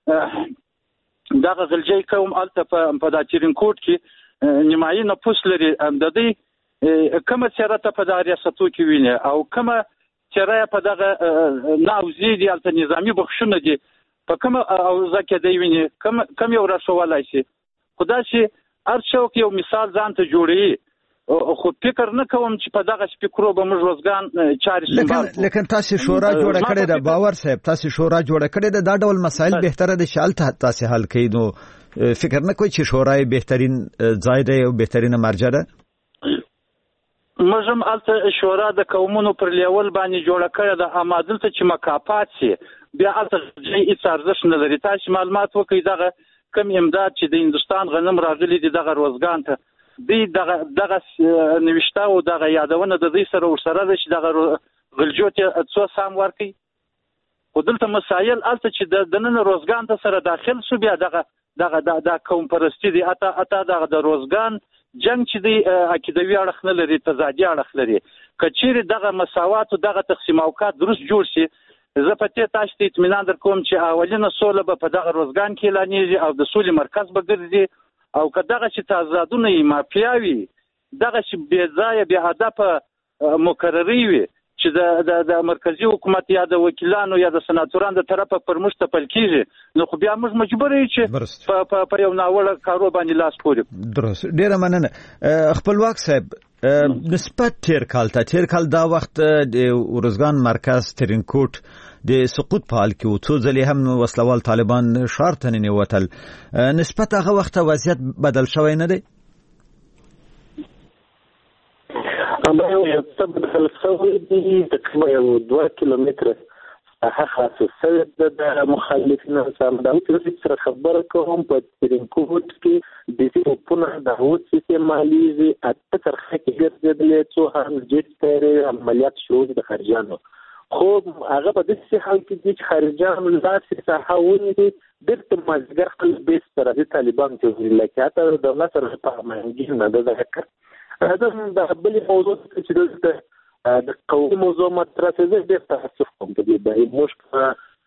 دغه غلجی قوم الته په داتیرین کوټ کې نیمایي نفوس لري د دې کومه چیرته په دغه ریاستو کې ویني او کومه چیرې په دغه ناوزي دي الته نظامی بخښنه دي په کومه او ځکه دی ویني کوم کوم یو راشوالای شي خدای شي هر څوک یو مثال ځان ته جوړي خو فکر نه کوم چې په دغه فکرو به موږ روزګان چارې لیکن لیکن تاسو شورا جوړه کړې ده باور صاحب تاسو شورا جوړه کړې ده دا ډول مسایل بهتره دي چې الته تاسو حل کړئ نو فکر نه کوئ چې شورای بهترین ځای دی او بهترینه مرجع ده مجم الته شورا د قومونو پر لیول باندې جوړه کړې ده امادل ته چې مکافات سي بیا الته جې څه ارزښت نه لري تاسو معلومات وکړئ دغه کم امداد چې د هندستان غنم راغلي دي دغه روزګان ته دی دغه دغه نوښتا او دغه یادونه د دې سره ورسره ده چې دغه غلجو ته څو سام ورکي خو دلته مسایل الته چې د نن روزګان ته سره داخل شو بیا دغه دغه د قوم پرستی دي اته اته دغه د روزګان جنگ چې دی عقیدوي اړخ نه لري تضادي اړخ لري کچېره دغه مساوات او دغه تقسیم اوقات درست جوړ شي زه په ته تاسو ته اطمینان درکوم چې اولینه سوله به په دغه روزګان کې اعلانېږي او د سولې مرکز به ګرځي او که دغه چې تضادونه یې مافیاوي دغه چې بې ځایه بې هدفه مقرري وي چې د د مرکزی حکومت یا د وکیلانو یا د سناتورانو د طرفه پر موږ تپل کیږي نو خو بیا موږ مجبور یو چې په په یو ناوړه کارو باندې لاس پوري درست ډیره مننه خپلواک صاحب نسبت تیر کال ته تیر کال دا وخت د ورزګان مرکز ترینکوټ د سقوط په حال کې و څو ځلې هم وسلوال طالبان ښار ته ننوتل نسبت هغه وخت وضعیت بدل شوی نه دی اما یو څه بدل شوی دی تقریبا یو دوه کیلومتره هغه خاصه د مخالفینو سره د اوسې خبره کوم په ترینکوټ کې د دې په نه د هوڅ استعمالي اته ترخه کې ګرځېدلې څو هم جټ عملیات شروع د خارجانو خو هغه په دې حال کې چې خارجانو لاسه تحول دي د مازګر خپل بیس سره د طالبان ته ویل کې اته د دولت سره په منځ نه ده ذکر دا د بل موضوع چې د د قومي موضوع مطرح زه ډېر تاسف کوم په دې باندې موږ په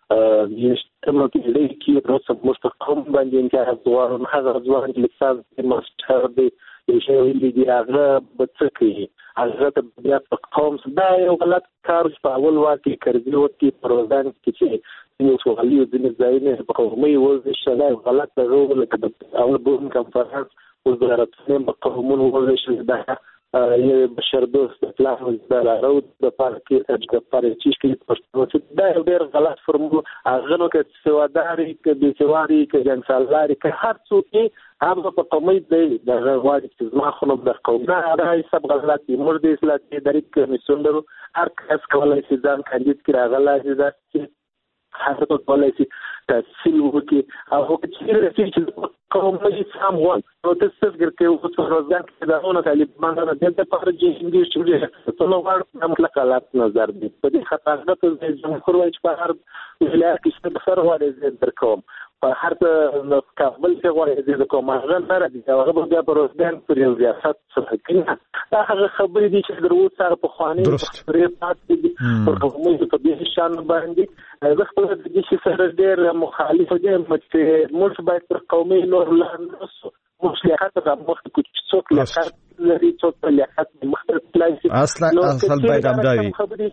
یشتمو کې لیکي روسه موږ په قوم باندې کې ځوان هغه ځوان لیکساز ماستر دی چې ویلي دی هغه بڅکي هغه د بیا په قوم دا یو غلط کار په اول واقع کړی و چې پروګرام کې چې یو سوالي د ځایونه په قومي وځي شلای غلط غوړ لکه د اول بوم کنفرانس وزارت په قومونو وځي شلای یو بشر دوست اطلاع وزدار راود د پارکي د پارکي کې پښتو دا یو ډېر غلط فرمول هغه نو کې سواداري کې د سوادي کې جنسالاري کې هر څوک هغه په قومي دی د غواړي چې ما خو نو د قومه راي سب غلط دي مور دې اصلاح دې درې کې مسوندرو هر کس کولای شي ځان کاندید کړي غلا دي چې هغه ته کولای شي تحصیل وکړي او چې چې قومي سم وان نو تاسو څنګه او څو روزګان کې دا ونه طالبان نه دلته په خارجي انګلیش چې څه نو ور مطلق حالات نظر دي په دې خطرناک د جمهور وایي په هر ولایت کې څه بسر وایي زندر کوم په هر کابل کې وایي د کوم هغه نه راځي هغه بیا په روزګان پر یو ریاست څه کوي دا هغه خبرې دي چې درو سره په خواني پرې پاتې دي پر کومه په دې شان باندې زه خپل د دې سره ډېر مخالف دي چې موږ باید پر قومي نور لهنسو موږ لیاقت د مخ کې څوک لیاقت لري څوک لیاقت مختلف لایسي اصلا اصل باید امداوي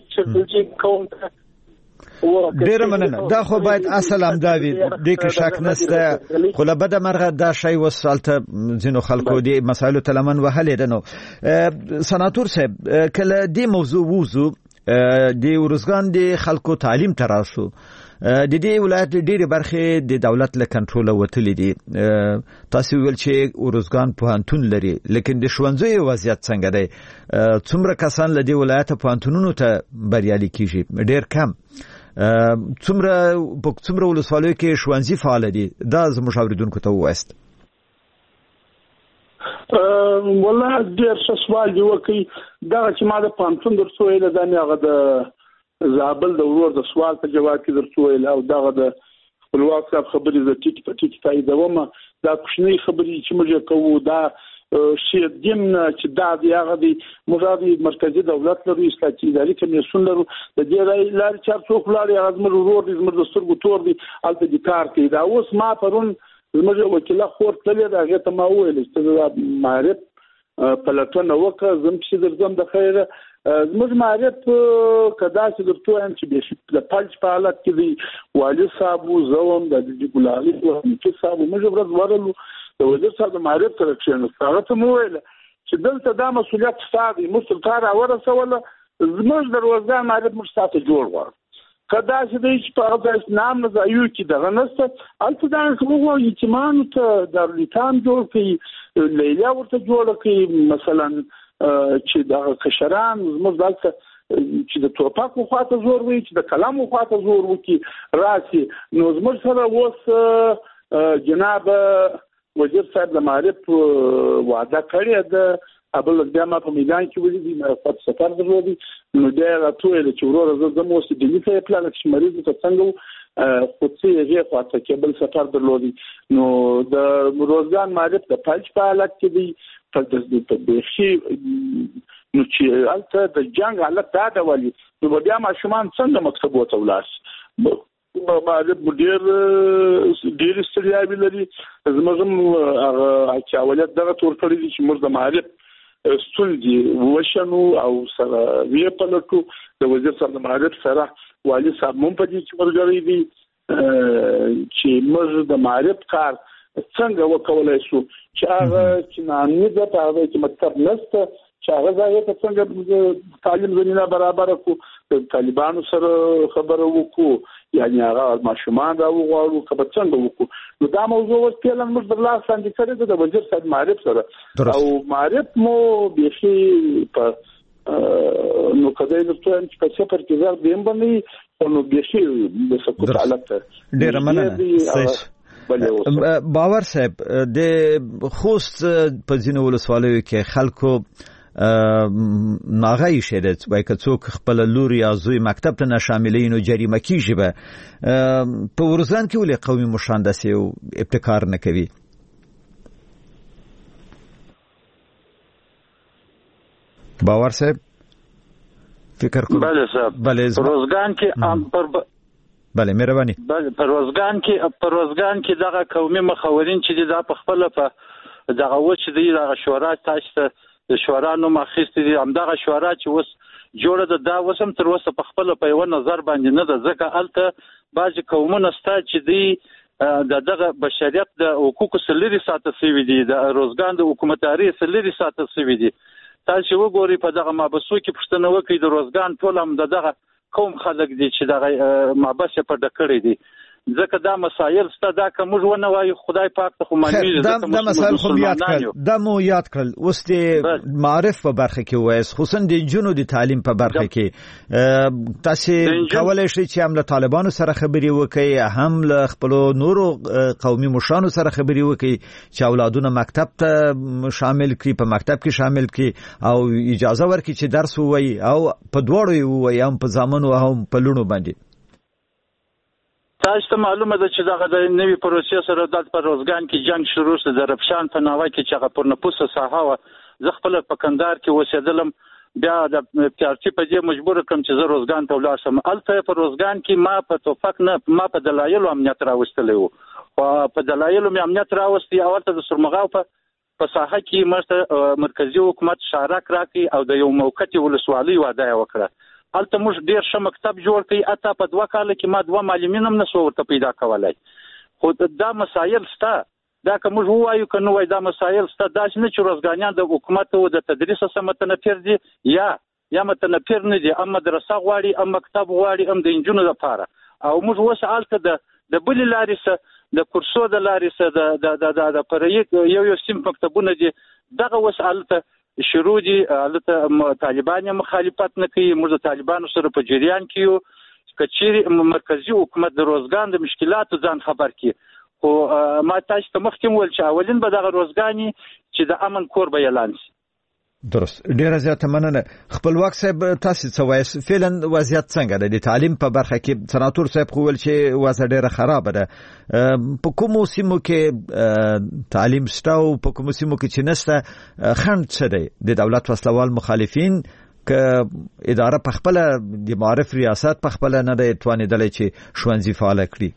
ډیر مننه دا خو باید اصل امداوي دې کې شک نشته خو له بده مرغه دا شی وسالته ځینو خلکو دې مسایلو تلمن وهلې ده نو سناتور صاحب کله دې موضوع ووزو د ورزګان د خلکو تعلیم تراشو د دې ولایت ډېری برخې د دولت له کنټرول وتلې دي تاسو ویل چې ورزګان پوهنتون لري لیکن د ښوونځي وضعیت څنګه دی څومره کسان له دې ولایت پوهنتونونو ته بریالي کیږي ډېر کم څومره په څومره ولسوالیو کې ښوونځي فعال دي دا زموږ اوریدونکو ته وایست والله ډېر څه سوال دی وکي دا چې ما د پانتون درڅو ویل دا نه هغه د زابل د ورور د سوال په جواب کې درڅو ویل او دا د خپلواک صاحب خبرې د ټیټ په ټیټ فائدہ ومه دا کوچنی خبرې چې موږ کوو دا شي دمنه چې دا دی هغه دی مرادي مرکزی دولت لري اصلاحي اداري کمیسیون لري د دې لارې چار څوک لاري هغه زموږ ورور دي زموږ د سترګو تور دي الته د کار کوي دا اوس ما پرون زموږ وکیل خور تللی دا هغه ته ما ویل چې دا معرف پلاتونه وکړه زم چې درځم د خیره زموږ معرف کدا چې درته ان چې د پلج په حالت کې دی والي صاحب زوم د ګلالي او چې صاحب موږ ورځ ورلو د وزیر صاحب د معرف سره کښینو هغه ته مو ویل چې دلته دا مسولیت ستاسو مستقر اورسوله زموږ د روزګار معرف مرستاته جوړ وړ کدا چې د په هغه نام نه ځایو کې دغه نسته البته دا څنګه یتیمان ته د لیکان جوړ کړي لیلا ورته جوړ کړي مثلا چې د کشران زموږ دلته چې د توپاک خواته زور وي چې د کلام خواته زور وکي راسي نو زموږ سره اوس جناب وزیر صاحب د معرف وعده کړې ده ابل بیا ما په میدان کې ولې دي مې په سفر درلودي نو دا راټول چې ورور زه مو سې د لیکه پلان چې مریض ته څنګه خو څه یې خواته کې بل سفر درلودي نو د روزګان معرف د پلج په حالت کې دی په دې په بشي نو چې البته د جنگ حالت دا د ولي نو بیا ما شومان څنګه مکتب وته ولاس معرف ډیر ډیر ستړیا لري زموږ هغه چې اولاد دغه تور کړی دي چې موږ د معرف ستونزې وشنو او سره وی په لټو د وزیر صاحب د معرف سره والي صاحب مون په دې کې ورغړی دي چې موږ د معرف کار څنګه وکولای شو چې هغه چې نامې ده په هغه کې مطلب نشته چې هغه ځای ته څنګه تعلیم زمينه برابر کو د طالبانو سره خبرو وکړو یعنی هغه ماشومان را وغواړو کبه څنګه وکړو نو دا موضوع اوس کله موږ د لاس باندې کړی د وزیر صاحب معرف سره او معرف مو بيخي په نو کله نو چې په څه پر کې ځل دیم باندې نو بيخي د سکوت حالت ډیر مننه باور صاحب د خوست په ځینو ولسوالیو کې خلکو ناغای شدت وای که څوک خپل لور یا زوی مکتب ته نشاملین او جریمه کیږي به په ورزان کې ولې قومي مشران داسې ابتکار نه کوي باور صاحب فکر کوم بله صاحب بله روزګان کې ام پر بله مهرباني بله پر روزګان کې پر روزګان کې دغه قومي مخاورین چې دا په خپل په دغه وچ دی دغه شورا تاسو د شورا نو مخېستې دي همدغه شورا چې اوس جوړه ده دا وسم تر اوسه په خپل په یو نظر باندې نه ده ځکه الته بعضې قومونه ستا چې دی د دغه بشریت د حقوقو سلري ساتل شوي دي د روزګان د حکومتداري سلري ساتل شوي دي تاسو وګورئ په دغه مابسو کې پوښتنه وکړئ د روزګان ټول هم د دغه قوم خلک دي چې دغه مابس یې په ډکړی دي ځکه دا مسایل ستا دا که موږ ونه وایو خدای پاک ته خو معنی دا دا مسایل خو یاد کړل دا مو یاد کړل اوس د معرف په برخه کې وایس خصوصا د جنو د تعلیم په برخه کې تاسو کولای شئ چې هم له طالبانو سره خبري وکړئ هم له خپل نورو قومي مشرانو سره خبري وکړئ چې اولادونه مکتب ته شامل کړي په مکتب کې شامل کړي او اجازه ورکړي چې درس ووایي او په دواړو ووایي هم په ځامنو او هم په لونو باندې تاسو ته معلومه ده چې دغه د نوي پروسې سره د پر روزګان کې جنگ شروع شو د رفشان په ناوه کې چې هغه پر نفوسه ساحه و زه خپل په کندهار کې اوسېدلم بیا د پیارچی په دې مجبور کړم چې زه روزګان ته ولاړ شم الته په روزګان کې ما په توفق نه ما په دلایلو امنیت راوستلی و او په دلایلو مې امنیت راوستي او ورته د سرمغاو په په ساحه کې مرته مرکزی حکومت شارک راکړي او د یو موقتی ولسوالۍ واده وکړه الته موږ ډیر ښه مکتب جوړ کړی اته په دوه کال کې ما دوه معلمین هم نسو ورته پیدا کولای خو دا مسایل ستا دا که موږ وایو که نو وای دا مسایل ستا دا چې چې روزګانیان د حکومت او د تدریس سره متنفر دي یا یا متنفر نه دي ام مدرسه غواړي ام مکتب غواړي ام د انجونو لپاره او موږ اوس الته د د بل لارې سره د کورسو د لارې سره د د د پرې یو یو سیم مکتبونه دي دغه اوس الته شروع دي البته طالبان مخالفت نه کوي موږ د طالبانو سره په جریان کې یو کچېری مرکزی حکومت د روزګان د مشکلاتو ځان خبر کی خو ما تاسو ته مخکې ول چې اولین به دغه روزګانی چې د امن کور به اعلان شي درست ډیره زیاته مننه خپلواک صاحب تاسو څه وایي فعلا وضعیت څنګه ده د تعلیم په برخه کې سناتور صاحب خو ول چې وضع ډیره خراب ده په کومو سیمو کې تعلیم ستاو په کومو سیمو کې چې نسته خند څه دی د دولت وسلوال مخالفین ک اداره په خپل د معرف ریاست په خپل نه د توانیدل چې شونځي فعال کړي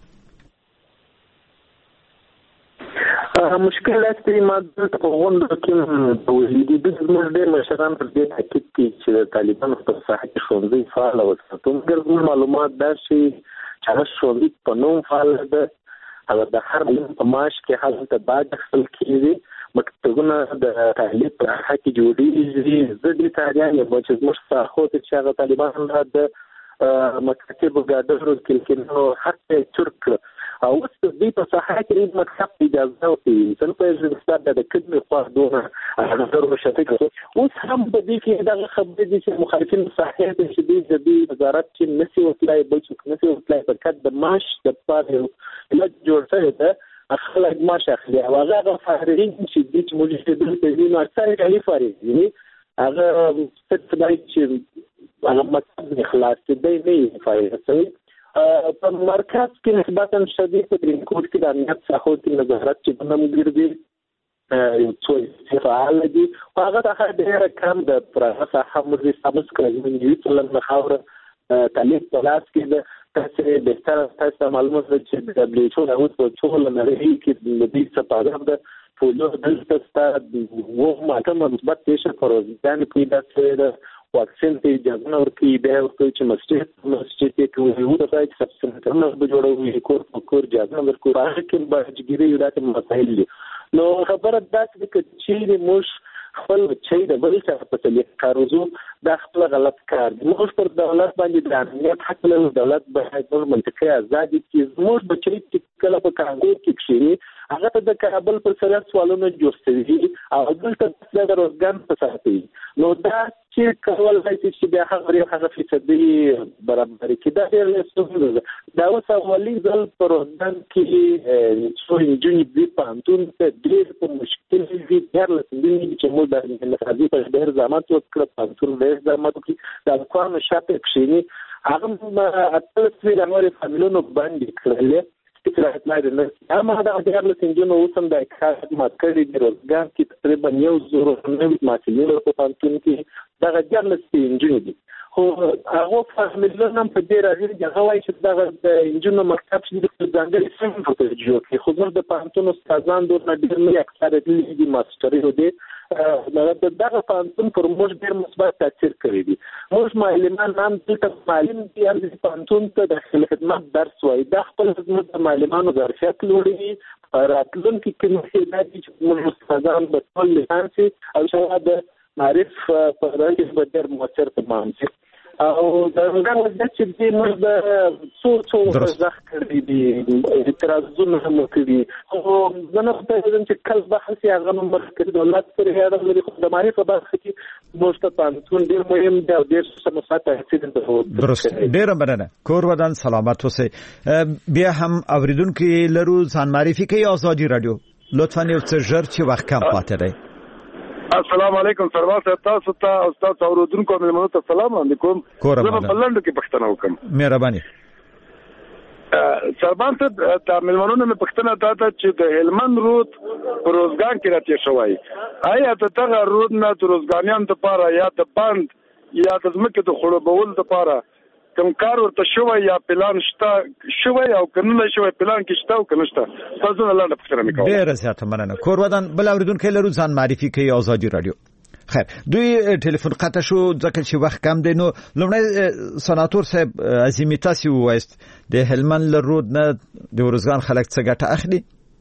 مشکل است ما د غوند کې د ولیدي د زموږ ډېر مشران پر دې تاکید کوي چې د طالبانو په ساحه کې ښوونځي فعال وساتو موږ معلومات دا شي چې هغه ښوونځي په نوم فعال ده هغه د هر په ماش کې حالت بعد خپل کېږي مکتبونه د تعلیم په حق کې جوړېږي د دې تاریخ یو چې زموږ ساحو ته چې هغه طالبان د مکتب ګادرو کې نو حتی ترک او اوس د دې په ساحه کې مکتب اجازه ورکړي څنګه په ژوند د کډمې خوا دونه هغه ضروري شته اوس هم د دې کې دغه خبرې دي چې مخالفین ساحه د شدید د دې وزارت چې نسی وکړای بل څوک نسی وکړای په کډ د ماش د پاره له جوړ شوی ده خلک ماش اخلي او هغه فارغین چې د چې موجوده د دې نو اکثر یې فارغین هغه څه دای چې هغه مکتب اخلاص دې نه فارغ شوی په مرکز کې نسبتا شدید په ریکورډ کې د امنیت څخه د نظارت چې د مګردي یو څو فعال دي هغه د هر ډېر کم د پراسه همري سابس کوي چې څلور مخاور تعلیق پلاس کې د تاسو د ستر تاسو معلومات چې د دبليو او د ټول نړۍ کې د دې څخه د فولو د ستاسو وو ماته مثبت پیښه پروژه پیدا کړې واکسین ته اجازه نه ورکړي بیا ورته چې مسجد مسجد کې یو د ځای چې سبسنټرونه به جوړوي کور په کور اجازه نه ورکړي هغه کې به جګړې یو داسې مسایل دي نو خبره دا چې چې موږ خپل چې د بل څه په تلې کاروزو دا خپل غلط کار دی. موږ پر دولت باندې د امنیت حق لرو. دولت باید د منطقي ازادي کې موږ بچی چې کله په کانګو کې کشيري هغه ته د کابل پر سر سوالونه جوړ شوي او دلته د روزګان په ساتي. نو دا چې کول راځي چې بیا هغه هغه فیصدي برابر کې دا ډېر ستونزه ده. دا اوس اولي ځل په روزګان کې څو جونې دي په انتون ته ډېر په مشکل دي ډېر لږ چې موږ د نقادي په ډېر زمات وکړ په انتون ډېر زمات کې دا کوم شاته کشيني هغه اتل سوي د نورې فامیلونو باندې کړل چې راځي نه اما دا ډېر له څنګه اوسم د اکثر ماتکړي د روزګار کې تقریبا یو زرو نوي ماتلینو په پانتون کې دا ډېر له څنګه دي. خو هغه فامیلونو په دې راځي چې هغه وايي چې دا د انجینر مکتب چې د ځانګړي څنګه په جوړ کې خو د پانتون استادان د ډېر نه اکثر دي ماستري دي دا دغه پانتون پر موږ ډېر مثبت تاثیر کوي دي. موږ معلمان هم د تعلیم دي هم د پانتون ته د خدمت درس وایي دا خپل خدمت د معلمانو ظرفیت لوړوي راتلونکي کې مخکې چې موږ استادان به ټول لسانسي او شاید د معرف په راځي به ډېر موثر تمام شي او دا څنګه چې د موږ د څو څو ځخ کړی دي اعتراضونه هم کړی او زه نه پوهیږم چې کله بحث یې هغه نمبر کړی دولت پرې هغه لري خو د معرفت په برخه کې موږ ته پانتون ډېر مهم دی او ډېر څه مثبت تاثیر درلود. درست ډېر مننه کور ودان سلامت اوسئ. بیا هم اوریدونکو لرو ځان معرفي کوي آزادي رادیو لطفا یو څه ژر چې وخت کم پاتې دی. السلام علیکم سرور صاحب تاسو ته او تاسو اوریدونکو ملمنو ته سلام علیکم. زه په بلند کې پښتنه وکم. مهرباني. سربان ته د ملمنو نه پښتنه تا چې د هلمند رود په روزګان کې راځي شوی آیا ته تغه رود نه د روزګانیان لپاره یا د بند یا د ځمکې د خړوبول لپاره کوم کار ورته شوی یا پلان شته شوی او کنه شوی پلان کې شته او کنه شته تاسو نه لاندې فکر مې کوم. ډېر زیاته مننه کور ودان بل اوریدونکو لرو ځان معرفي کوي آزادي رادیو. خیر دوی ټلیفون قطع شو ځکه چې وخت کم دی. نو لومړی سناتور صاحب عظیمی تاسو وایست د هلمند لرود نه د ورزګان خلک څه ګټه اخلي؟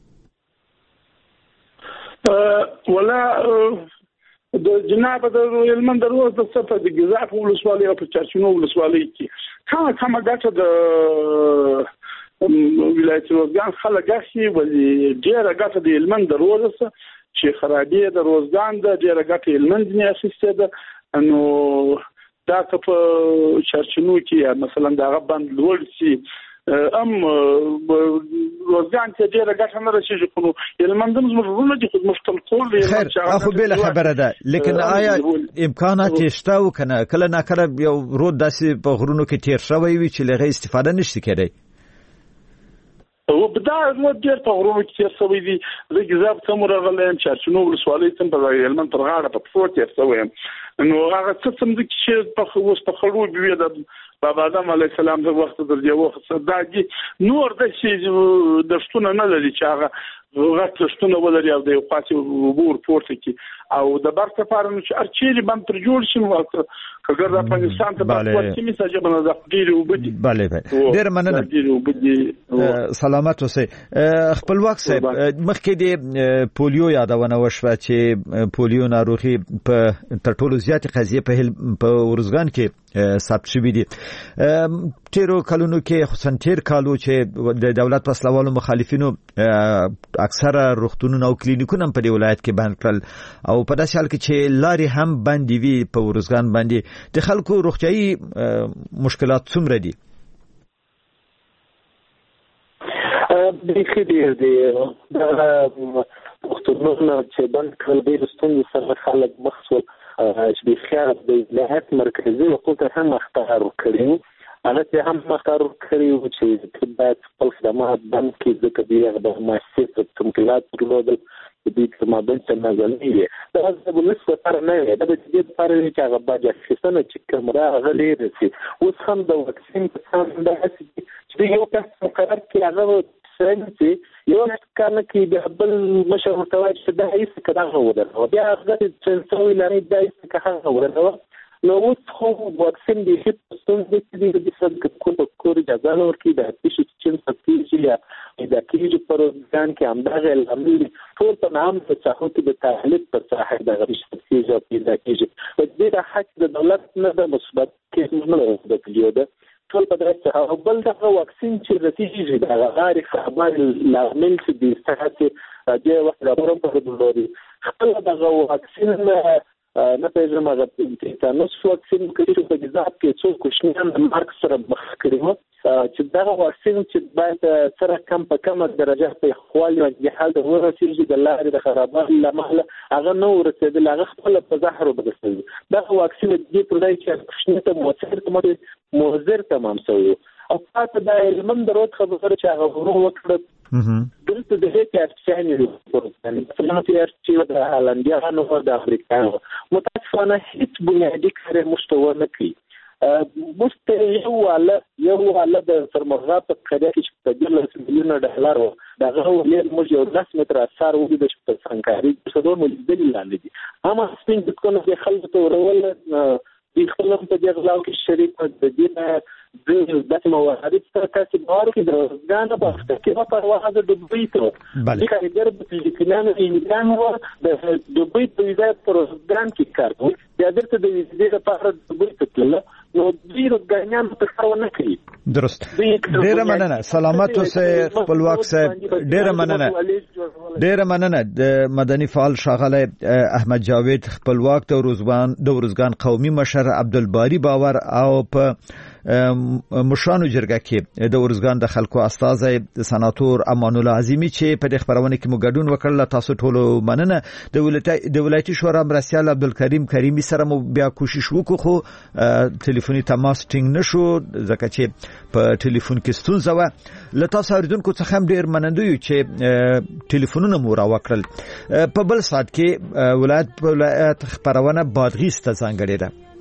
ولا د جناب د هلمند لرود د صفه د جزاف ولسوالۍ او په چرچینو ولسوالۍ کې کومه کومه ګټه د ولایت روزګان خلک اخلي ولې ډېره ګټه د هلمند لرود چې خرابې د روزګان د ډېره ګټه هلمند نه اخیسته ده. نو دا په چرچینو کې مثلا دا بند لوړ شي ام روزګان ته ډېره ګټه نه رسېږي خو هلمند هم زموږ دي خو مشکل کول خیر اخو بل خبره ده لیکن آیا امکانات شته او کنه کله نا کله یو رود داسې په غرونو کې تیر شوی وي چې لغه استفاده نشي کېدای؟ او بدا نو ډېر په غرونو کې تیر شوی دي د جزاب څومره غلیم چرچینو ولسوالۍ څم په هلمند تر غاړه په فوټ تیر شوی نو هغه څه څم چې په اوس په خړو بیا د بابا آدم علیه السلام د وخت درځي وخت صداقي نور د شي د شتونه نه لري چې هغه غټ شتونه ولري او د قاصي وبور پورته کی او د بر سفر نو چې ارچيري باندې تر جوړ شي وخت کګر د افغانستان ته په وخت کې مساجه باندې د ډیرو وبدي bale ډیر مننه ډیرو وبدي سلامت اوسئ. خپلواک صاحب مخکې د پولیو یادونه وشوه چې پولیو ناروغي په ټولو زیاتې قضیه په په ورزګان کې ثبت شوې دي. تیرو کلونو کې خصوصا تیر کالو چې د دولت وسلوالو مخالفینو اکثره روغتونونه او کلینیکونه په دې ولایت کې بند کړل او په داسې حال کې چې لارې هم بندې وي په ورزګان باندې د خلکو روغتیایي مشکلات څومره دي؟ بخي ډیر دي روغتونونه چې بند کړل ډېر ستونزې سره خلک مخ شول چې د خیار د ولایت مرکزي حکومت هم اختیار کړی هغه هم اختیار کړی چې باید خپل خدمات بند کړي ځکه دوی د مؤسسې تمکینات درلودل د دې کومه څه نظریه دا د ولس لپاره نه دی دا د دې لپاره چې هغه باید اخیستنه چې کومه غلي رسي اوس هم د واکسین په څیر د چې یو کس مقرر کړي هغه څنګه یو کارنه کې د بل مشر متواجد چې دا هیڅ کله نه وره بیا هغه چې څنګه ویلانه دا هیڅ کله نه وره نو اوس خو واکسین د هیڅ ستونزې د دې څخه کوم کور اجازه نه ورکړي د تشخیص چې څه یا د کیږي پروګرام کې همدغه لامل ټول په نام په څاخو کې د تحلیل پر صحه د غوښتنې چې د پیدا کیږي په دې د حق د دولت نه د مثبت کې نه د کلیوده ټول په دغه او بل دغه واکسین چې رسیږي د غیر خبر لامل چې د صحت د وخت راپورم په دولوري خپل دغه واکسین نه پیژنم هغه تیتانوس واکسین کړي په جزاب کې څو کوشنیان د مارک سره مخ کړي چې دغه واکسین چې باید سره کم په کم درجه په خپل د حال د ورسېږي د لارې د خرابات لامل هغه نو ورسېدل هغه خپل په زهر وبدل دغه واکسین د پردای چې کوشنی ته موثر ته موثر تمام شوی او تاسو د علم درود خبره چې هغه ورو وکړه دلته د هیڅ اړتیا پروګرام په چې د هالندیانو او د افریقایانو متاسفانه هیڅ بنیادی کار مستوى نه کوي مستوى یو والا یو والا د فرمغات په کډه کې په دغه ملیون ډالر دغه ولې موږ یو داس متر اثر وګړي د شپږ په څلور ملي لاندې دي اما سپین د کومه د خلکو ته ورول د خپل په دغه لاو کې شریک د دې د داسې موارد سره تاسو باور کې د غانا په وخت کې په پرواز د دوی ته د کارګر په فلیپینانو انګلانو د دوی په ویزا پروګرام کې کار کوي د درته د ویزې لپاره د دوی ته تل نو دوی روزګانیان په کار نه کوي درست ډیره مننه سلامت اوسه خپلواک صاحب ډیره مننه ډیره مننه د مدني فعال شاغله احمد جاوید خپلواک د روزګان د روزګان قومي مشر عبدالباری باور او په مشرانو جرګه کې د ورزګان د خلکو استاد سناتور امان الله عظیمی چې په دې خبرونه کې مګډون وکړل تاسو ټول مننه د ولایت د ولایتي شورا مرسیال عبدالکریم کریمی سره مو بیا کوشش وکړو خو ټلیفوني تماس ټینګ نشو ځکه چې په ټلیفون کې ستونزه و لته تاسو اوریدونکو څخه هم ډیر مننه یو چې ټلیفونونه مو را وکړل په بل سات کې ولایت په ولایت خبرونه بادغیس ته ځانګړې ده